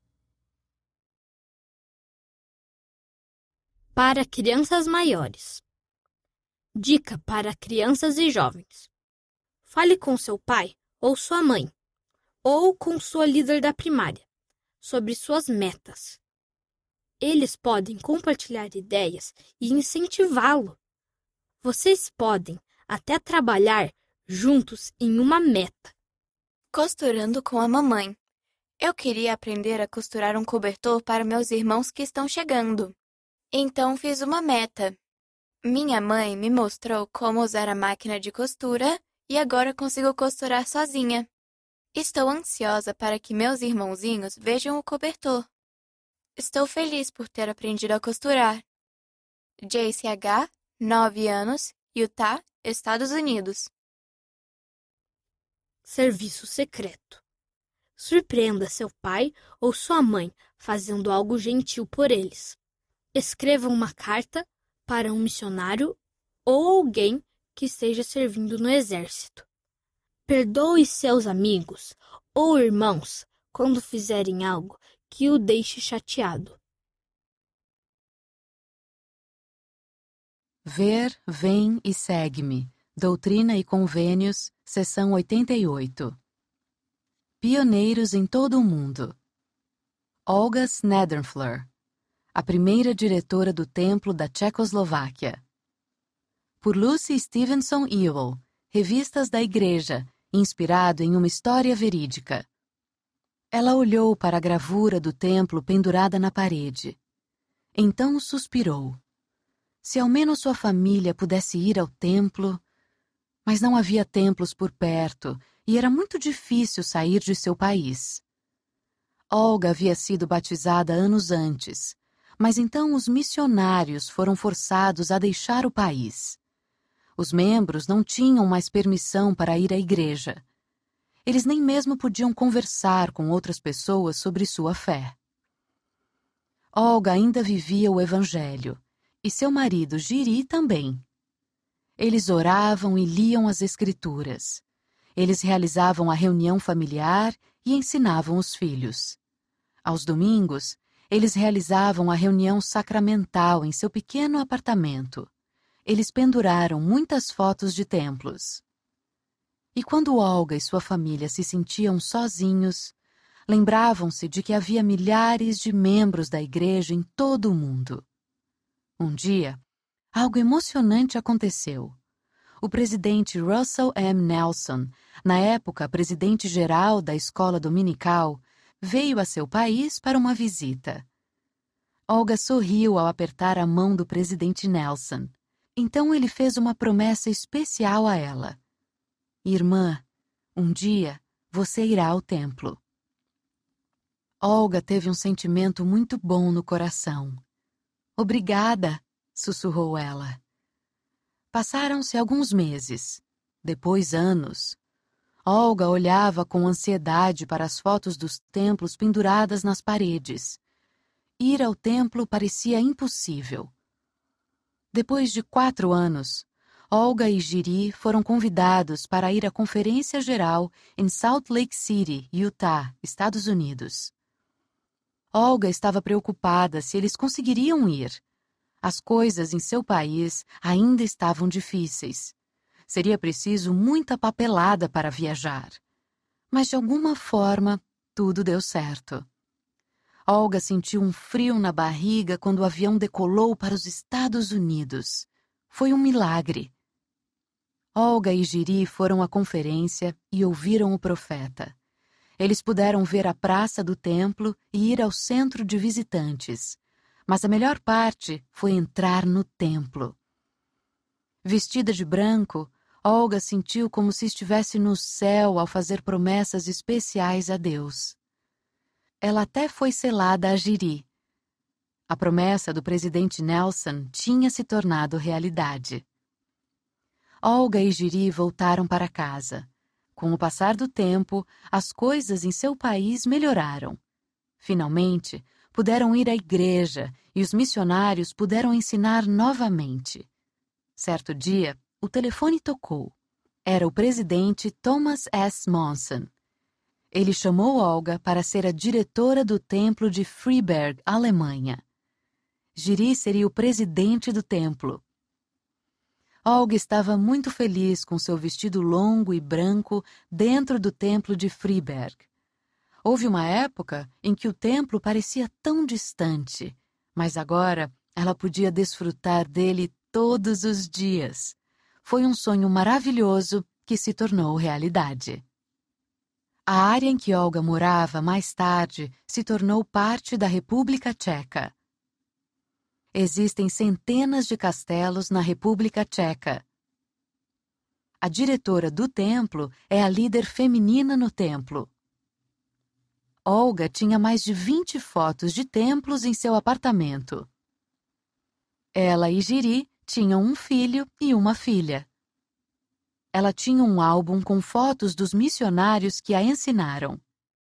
Para crianças maiores. Dica para crianças e jovens. Fale com seu pai ou sua mãe, ou com sua líder da primária, sobre suas metas. Eles podem compartilhar ideias e incentivá-lo. Vocês podem até trabalhar juntos em uma meta. Costurando com a mamãe. Eu queria aprender a costurar um cobertor para meus irmãos que estão chegando. Então fiz uma meta. Minha mãe me mostrou como usar a máquina de costura e agora consigo costurar sozinha. Estou ansiosa para que meus irmãozinhos vejam o cobertor. Estou feliz por ter aprendido a costurar. J C H, nove anos, Utah, Estados Unidos. Serviço secreto. Surpreenda seu pai ou sua mãe fazendo algo gentil por eles. Escreva uma carta para um missionário ou alguém que esteja servindo no exército. Perdoe seus amigos ou irmãos quando fizerem algo que o deixe chateado. Ver, vem e segue-me. Doutrina e Convênios, seção oitenta e oito. Pioneiros em todo o mundo. Olga Snedenfleur, a primeira diretora do Templo da Tchecoslováquia. Por Lucy Stevenson Ewell, Revistas da Igreja, inspirado em uma história verídica. Ela olhou para a gravura do templo pendurada na parede. Então suspirou. Se ao menos sua família pudesse ir ao templo... Mas não havia templos por perto e era muito difícil sair de seu país. Olga havia sido batizada anos antes, mas então os missionários foram forçados a deixar o país. Os membros não tinham mais permissão para ir à igreja. Eles nem mesmo podiam conversar com outras pessoas sobre sua fé. Olga ainda vivia o evangelho, e seu marido Giri também. Eles oravam e liam as Escrituras. Eles realizavam a reunião familiar e ensinavam os filhos. Aos domingos, eles realizavam a reunião sacramental em seu pequeno apartamento. Eles penduraram muitas fotos de templos. E quando Olga e sua família se sentiam sozinhos, lembravam-se de que havia milhares de membros da igreja em todo o mundo. Um dia, algo emocionante aconteceu. O presidente Russell M. Nelson, na época presidente-geral da escola dominical, veio a seu país para uma visita. Olga sorriu ao apertar a mão do presidente Nelson. Então ele fez uma promessa especial a ela. Irmã, um dia você irá ao templo. Olga teve um sentimento muito bom no coração. Obrigada, sussurrou ela. Passaram-se alguns meses, depois anos. Olga olhava com ansiedade para as fotos dos templos penduradas nas paredes. Ir ao templo parecia impossível. Depois de quatro anos, Olga e Giri foram convidados para ir à Conferência Geral em Salt Lake City, Utah, Estados Unidos. Olga estava preocupada se eles conseguiriam ir. As coisas em seu país ainda estavam difíceis. Seria preciso muita papelada para viajar. Mas, de alguma forma, tudo deu certo. Olga sentiu um frio na barriga quando o avião decolou para os Estados Unidos. Foi um milagre. Olga e Giri foram à conferência e ouviram o profeta. Eles puderam ver a praça do templo e ir ao centro de visitantes. Mas a melhor parte foi entrar no templo. Vestida de branco, Olga sentiu como se estivesse no céu ao fazer promessas especiais a Deus. Ela até foi selada a Giri. A promessa do presidente Nelson tinha se tornado realidade. Olga e Giri voltaram para casa. Com o passar do tempo, as coisas em seu país melhoraram. Finalmente, puderam ir à igreja e os missionários puderam ensinar novamente. Certo dia, o telefone tocou. Era o presidente Thomas S. Monson. Ele chamou Olga para ser a diretora do templo de Freiberg, Alemanha. Giri seria o presidente do templo. Olga estava muito feliz com seu vestido longo e branco dentro do templo de Freiberg. Houve uma época em que o templo parecia tão distante, mas agora ela podia desfrutar dele todos os dias. Foi um sonho maravilhoso que se tornou realidade. A área em que Olga morava mais tarde se tornou parte da República Tcheca. Existem centenas de castelos na República Tcheca. A diretora do templo é a líder feminina no templo. Olga tinha mais de vinte fotos de templos em seu apartamento. Ela e Giri tinham um filho e uma filha. Ela tinha um álbum com fotos dos missionários que a ensinaram.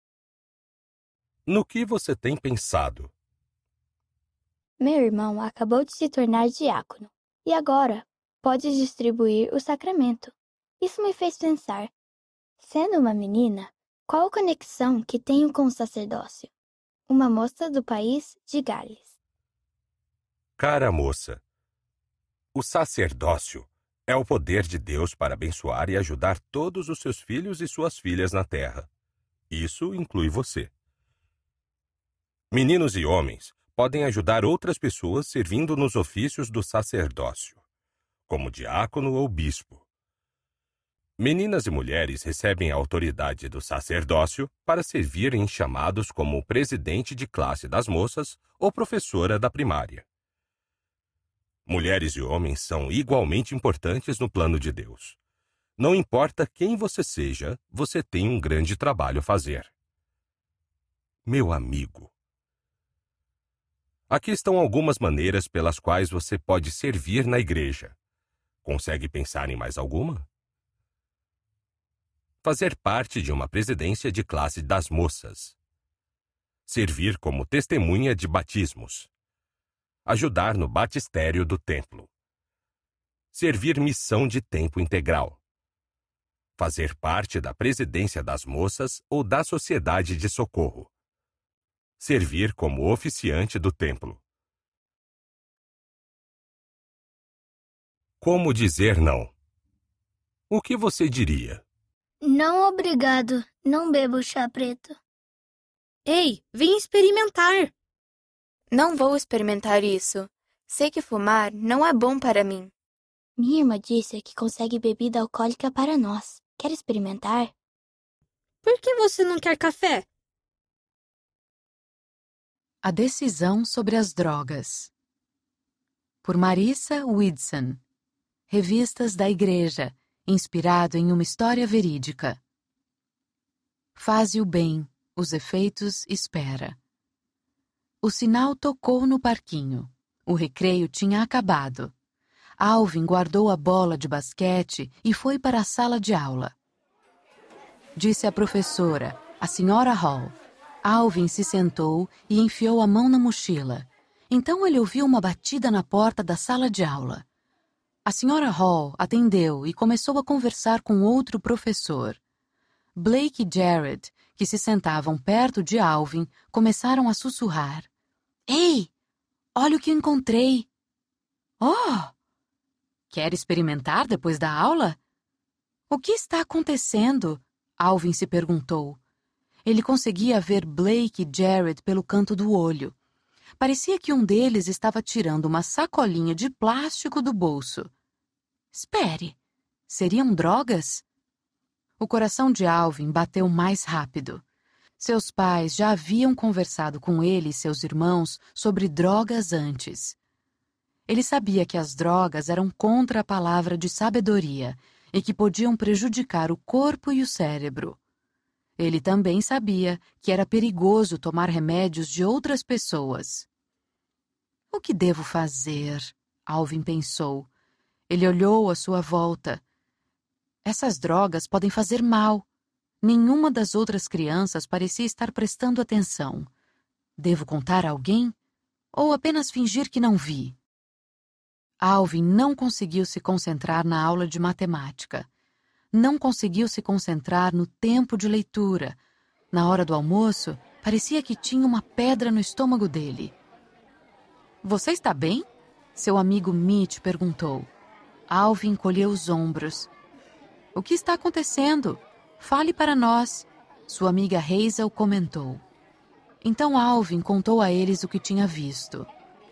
No que você tem pensado? Meu irmão acabou de se tornar diácono. E agora? pode distribuir o sacramento. Isso me fez pensar, sendo uma menina, qual a conexão que tenho com o sacerdócio? Uma moça do país de Gales. Cara moça, o sacerdócio é o poder de Deus para abençoar e ajudar todos os seus filhos e suas filhas na terra. Isso inclui você. Meninos e homens podem ajudar outras pessoas servindo nos ofícios do sacerdócio, como diácono ou bispo. Meninas e mulheres recebem a autoridade do sacerdócio para servir em chamados como presidente de classe das moças ou professora da primária. Mulheres e homens são igualmente importantes no plano de Deus. Não importa quem você seja, você tem um grande trabalho a fazer. Meu amigo, aqui estão algumas maneiras pelas quais você pode servir na igreja. Consegue pensar em mais alguma? Fazer parte de uma presidência de classe das moças. Servir como testemunha de batismos. Ajudar no batistério do templo. Servir missão de tempo integral. Fazer parte da presidência das moças ou da sociedade de socorro. Servir como oficiante do templo. Como dizer não? O que você diria? Não, obrigado. Não bebo chá preto. Ei, vem experimentar! Não vou experimentar isso. Sei que fumar não é bom para mim. Minha irmã disse que consegue bebida alcoólica para nós. Quer experimentar? Por que você não quer café? A decisão sobre as drogas. Por Marissa Widson. Revistas da Igreja, inspirado em uma história verídica. Faze o bem, os efeitos espera. O sinal tocou no parquinho. O recreio tinha acabado. Alvin guardou a bola de basquete e foi para a sala de aula. Disse a professora, a senhora Hall. Alvin se sentou e enfiou a mão na mochila. Então ele ouviu uma batida na porta da sala de aula. A senhora Hall atendeu e começou a conversar com outro professor. Blake e Jared, que se sentavam perto de Alvin, começaram a sussurrar. Ei, olha o que encontrei! Oh! Quer experimentar depois da aula? O que está acontecendo? Alvin se perguntou. Ele conseguia ver Blake e Jared pelo canto do olho. Parecia que um deles estava tirando uma sacolinha de plástico do bolso. Espere, seriam drogas? O coração de Alvin bateu mais rápido. Seus pais já haviam conversado com ele e seus irmãos sobre drogas antes. Ele sabia que as drogas eram contra a palavra de sabedoria e que podiam prejudicar o corpo e o cérebro. Ele também sabia que era perigoso tomar remédios de outras pessoas. O que devo fazer? Alvin pensou. Ele olhou à sua volta. Essas drogas podem fazer mal. Nenhuma das outras crianças parecia estar prestando atenção. Devo contar a alguém? Ou apenas fingir que não vi? Alvin não conseguiu se concentrar na aula de matemática. Não conseguiu se concentrar no tempo de leitura. Na hora do almoço, parecia que tinha uma pedra no estômago dele. Você está bem? Seu amigo Mitch perguntou. Alvin encolheu os ombros. O que está acontecendo? Fale para nós, sua amiga Hazel comentou. Então Alvin contou a eles o que tinha visto.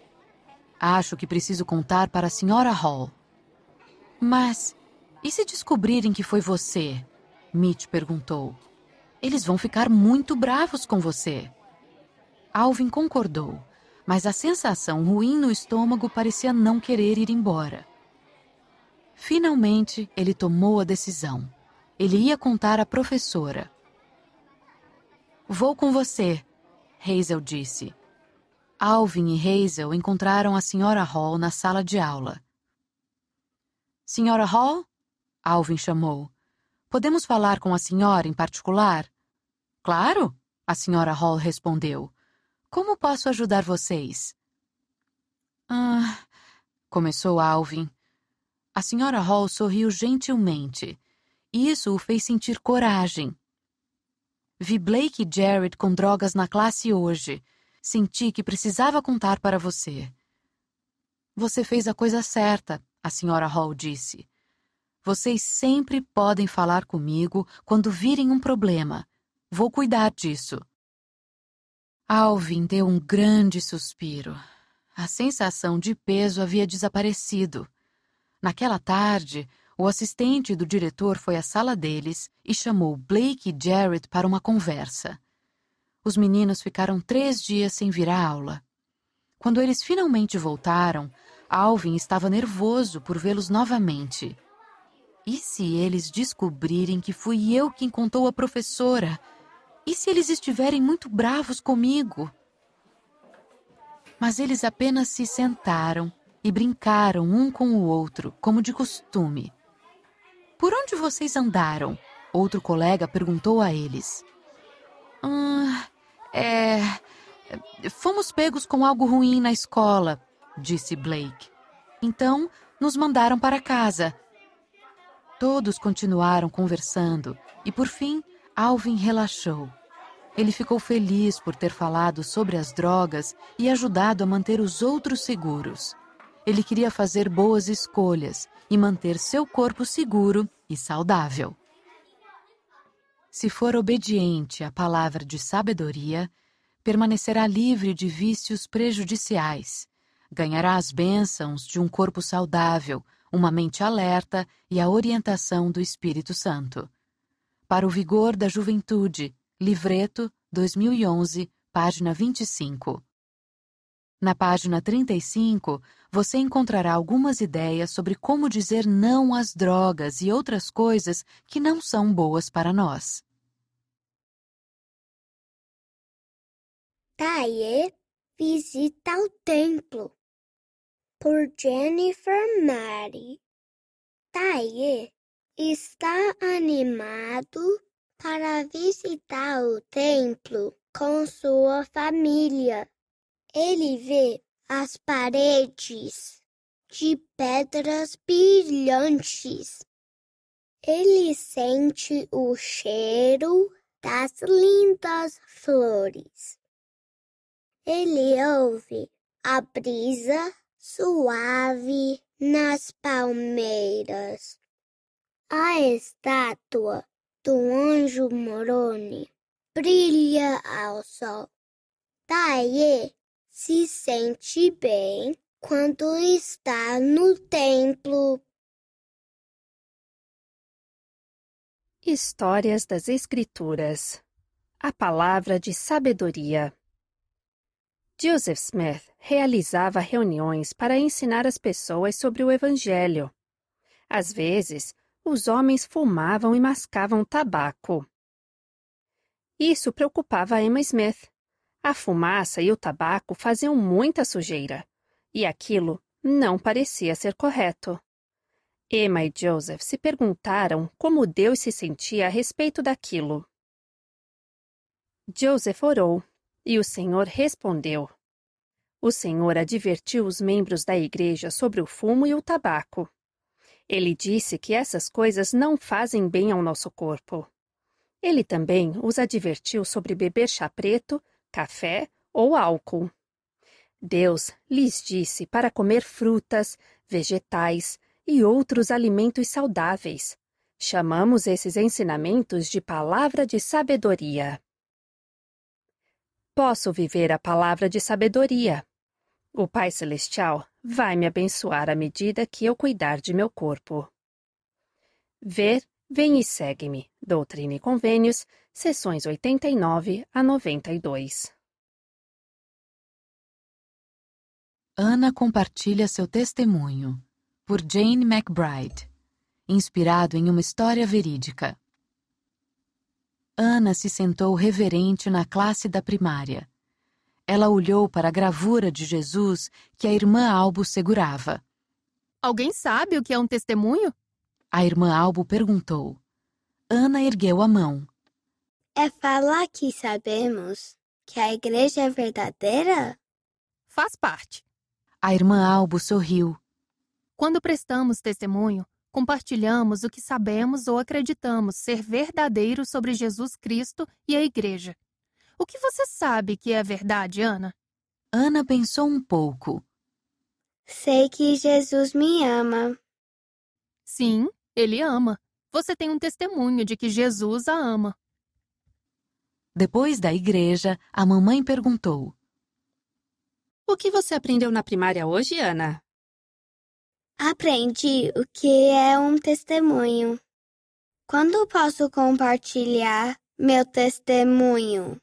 Acho que preciso contar para a senhora Hall. Mas, e se descobrirem que foi você? Mitch perguntou. Eles vão ficar muito bravos com você. Alvin concordou, mas a sensação ruim no estômago parecia não querer ir embora. Finalmente, ele tomou a decisão. Ele ia contar à professora. Vou com você, Hazel disse. Alvin e Hazel encontraram a senhora Hall na sala de aula. Senhora Hall? Alvin chamou. Podemos falar com a senhora em particular? Claro, a senhora Hall respondeu. Como posso ajudar vocês? Ah, começou Alvin. A senhora Hall sorriu gentilmente. Isso o fez sentir coragem. Vi Blake e Jared com drogas na classe hoje. Senti que precisava contar para você. Você fez a coisa certa, a senhora Hall disse. Vocês sempre podem falar comigo quando virem um problema. Vou cuidar disso. Alvin deu um grande suspiro. A sensação de peso havia desaparecido. Naquela tarde, o assistente do diretor foi à sala deles e chamou Blake e Jared para uma conversa. Os meninos ficaram três dias sem vir à aula. Quando eles finalmente voltaram, Alvin estava nervoso por vê-los novamente. E se eles descobrirem que fui eu quem contou à professora? E se eles estiverem muito bravos comigo? Mas eles apenas se sentaram e brincaram um com o outro, como de costume. Por onde vocês andaram? Outro colega perguntou a eles. Ah, é... Fomos pegos com algo ruim na escola, disse Blake. Então, nos mandaram para casa. Todos continuaram conversando e, por fim, Alvin relaxou. Ele ficou feliz por ter falado sobre as drogas e ajudado a manter os outros seguros. Ele queria fazer boas escolhas e manter seu corpo seguro e saudável. Se for obediente à palavra de sabedoria, permanecerá livre de vícios prejudiciais. Ganhará as bênçãos de um corpo saudável, uma mente alerta e a orientação do Espírito Santo. Para o vigor da juventude, Livreto, dois mil e onze, página vinte e cinco. Na página trinta e cinco, você encontrará algumas ideias sobre como dizer não às drogas e outras coisas que não são boas para nós. Taye visita o templo. Por Jennifer Mary. Taye está animado para visitar o templo com sua família. Ele vê as paredes de pedras brilhantes. Ele sente o cheiro das lindas flores. Ele ouve a brisa suave nas palmeiras. A estátua do anjo Moroni brilha ao sol. Taye se sente bem quando está no templo. Histórias das Escrituras. A palavra de sabedoria. Joseph Smith realizava reuniões para ensinar as pessoas sobre o Evangelho. Às vezes, os homens fumavam e mascavam tabaco. Isso preocupava Emma Smith. A fumaça e o tabaco faziam muita sujeira, e aquilo não parecia ser correto. Emma e Joseph se perguntaram como Deus se sentia a respeito daquilo. Joseph orou, e o Senhor respondeu. O Senhor advertiu os membros da igreja sobre o fumo e o tabaco. Ele disse que essas coisas não fazem bem ao nosso corpo. Ele também os advertiu sobre beber chá preto, café ou álcool. Deus lhes disse para comer frutas, vegetais e outros alimentos saudáveis. Chamamos esses ensinamentos de palavra de sabedoria. Posso viver a palavra de sabedoria. O Pai Celestial vai me abençoar à medida que eu cuidar de meu corpo. Ver, vem e segue-me. Doutrina e Convênios, sessões oitenta e nove a noventa e dois. Ana compartilha seu testemunho, por Jane McBride, inspirado em uma história verídica. Ana se sentou reverente na classe da primária. Ela olhou para a gravura de Jesus que a irmã Albo segurava. Alguém sabe o que é um testemunho? A irmã Albo perguntou. Ana ergueu a mão. É falar que sabemos que a igreja é verdadeira? Faz parte. A irmã Albo sorriu. Quando prestamos testemunho, compartilhamos o que sabemos ou acreditamos ser verdadeiro sobre Jesus Cristo e a Igreja. O que você sabe que é verdade, Ana? Ana pensou um pouco. Sei que Jesus me ama. Sim, ele ama. Você tem um testemunho de que Jesus a ama. Depois da igreja, a mamãe perguntou: O que você aprendeu na primária hoje, Ana? Aprendi o que é um testemunho. Quando posso compartilhar meu testemunho?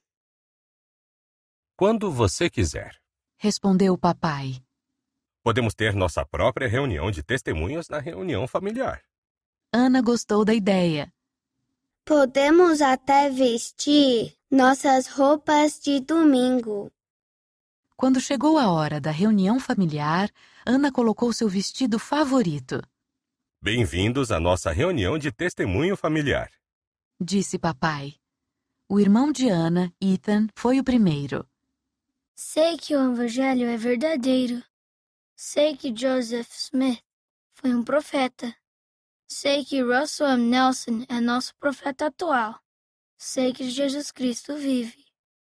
Quando você quiser. Respondeu o papai. Podemos ter nossa própria reunião de testemunhas na reunião familiar. Ana gostou da ideia. Podemos até vestir nossas roupas de domingo. Quando chegou a hora da reunião familiar, Ana colocou seu vestido favorito. Bem-vindos à nossa reunião de testemunho familiar, disse papai. O irmão de Ana, Ethan, foi o primeiro. Sei que o evangelho é verdadeiro. Sei que Joseph Smith foi um profeta. Sei que Russell M. Nelson é nosso profeta atual. Sei que Jesus Cristo vive.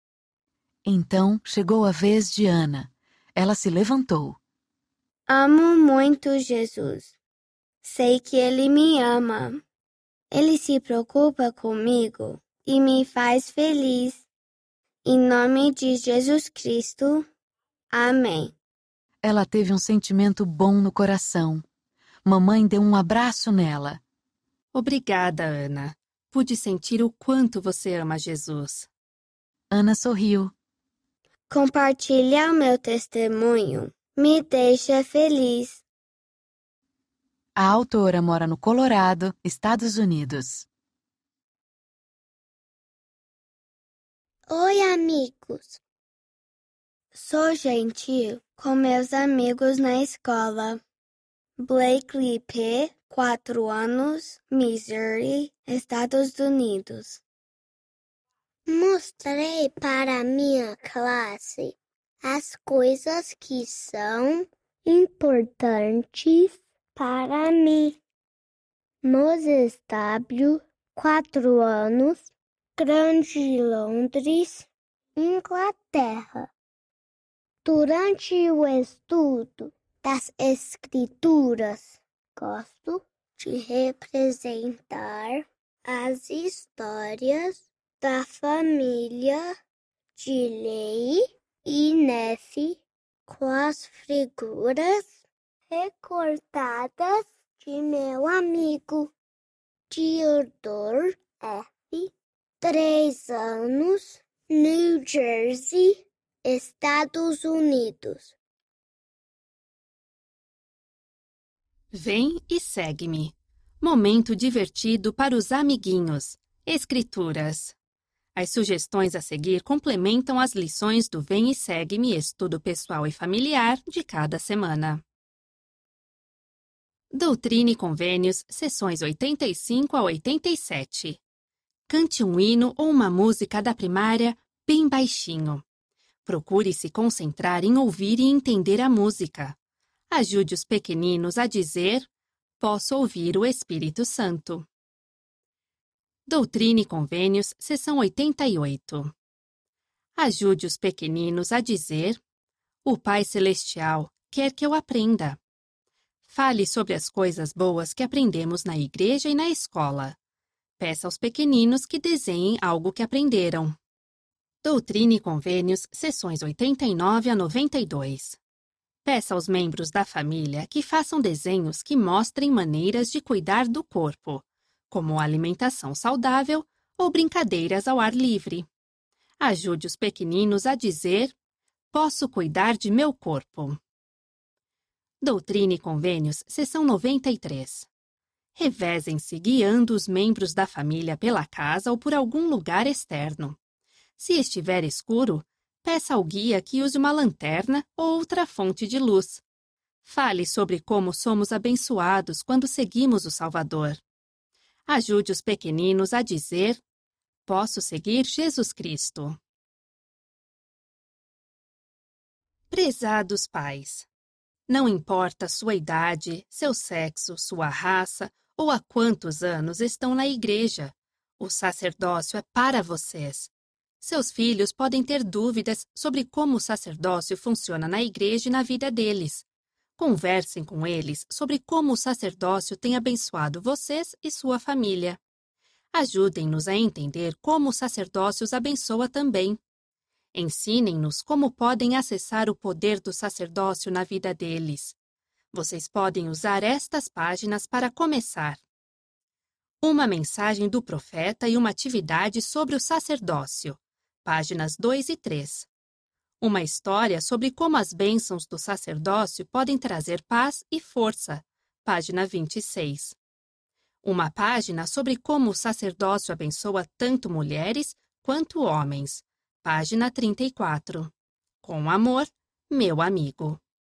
Então chegou a vez de Ana. Ela se levantou. Amo muito Jesus. Sei que Ele me ama. Ele se preocupa comigo e me faz feliz. Em nome de Jesus Cristo. Amém. Ela teve um sentimento bom no coração. Mamãe deu um abraço nela. Obrigada, Ana. Pude sentir o quanto você ama Jesus. Ana sorriu. Compartilhar meu testemunho me deixa feliz. A autora mora no Colorado, Estados Unidos. Oi, amigos. Sou gentil com meus amigos na escola. Blakely P., quatro anos, Missouri, Estados Unidos. Mostrei para minha classe as coisas que são importantes para mim. Moses W., quatro anos, Grande Londres, Inglaterra. Durante o estudo das Escrituras, gosto de representar as histórias da família de Lei e Nefe com as figuras recortadas de meu amigo Theodore F., três anos, New Jersey, Estados Unidos. Vem e segue-me. Momento divertido para os amiguinhos. Escrituras. As sugestões a seguir complementam as lições do Vem e Segue-me Estudo Pessoal e Familiar de cada semana. Doutrina e Convênios, sessões oitenta e cinco a oitenta e sete. Cante um hino ou uma música da primária bem baixinho. Procure se concentrar em ouvir e entender a música. Ajude os pequeninos a dizer: posso ouvir o Espírito Santo. Doutrina e Convênios, sessão oitenta e oito. Ajude os pequeninos a dizer: o Pai Celestial quer que eu aprenda. Fale sobre as coisas boas que aprendemos na igreja e na escola. Peça aos pequeninos que desenhem algo que aprenderam. Doutrina e Convênios, sessões oitenta e nove a noventa e dois. Peça aos membros da família que façam desenhos que mostrem maneiras de cuidar do corpo, como alimentação saudável ou brincadeiras ao ar livre. Ajude os pequeninos a dizer: posso cuidar de meu corpo. Doutrina e Convênios, sessão noventa e três. Revezem-se guiando os membros da família pela casa ou por algum lugar externo. Se estiver escuro, peça ao guia que use uma lanterna ou outra fonte de luz. Fale sobre como somos abençoados quando seguimos o Salvador. Ajude os pequeninos a dizer: posso seguir Jesus Cristo. Prezados pais, Não importa sua idade, seu sexo, sua raça ou há quantos anos estão na igreja. O sacerdócio é para vocês. Seus filhos podem ter dúvidas sobre como o sacerdócio funciona na igreja e na vida deles. Conversem com eles sobre como o sacerdócio tem abençoado vocês e sua família. Ajudem-nos a entender como o sacerdócio os abençoa também. Ensinem-nos como podem acessar o poder do sacerdócio na vida deles. Vocês podem usar estas páginas para começar. Uma mensagem do profeta e uma atividade sobre o sacerdócio. Páginas dois e três. Uma história sobre como as bênçãos do sacerdócio podem trazer paz e força. Página vinte e seis. Uma página sobre como o sacerdócio abençoa tanto mulheres quanto homens. Página trinta e quatro. Com amor, meu amigo.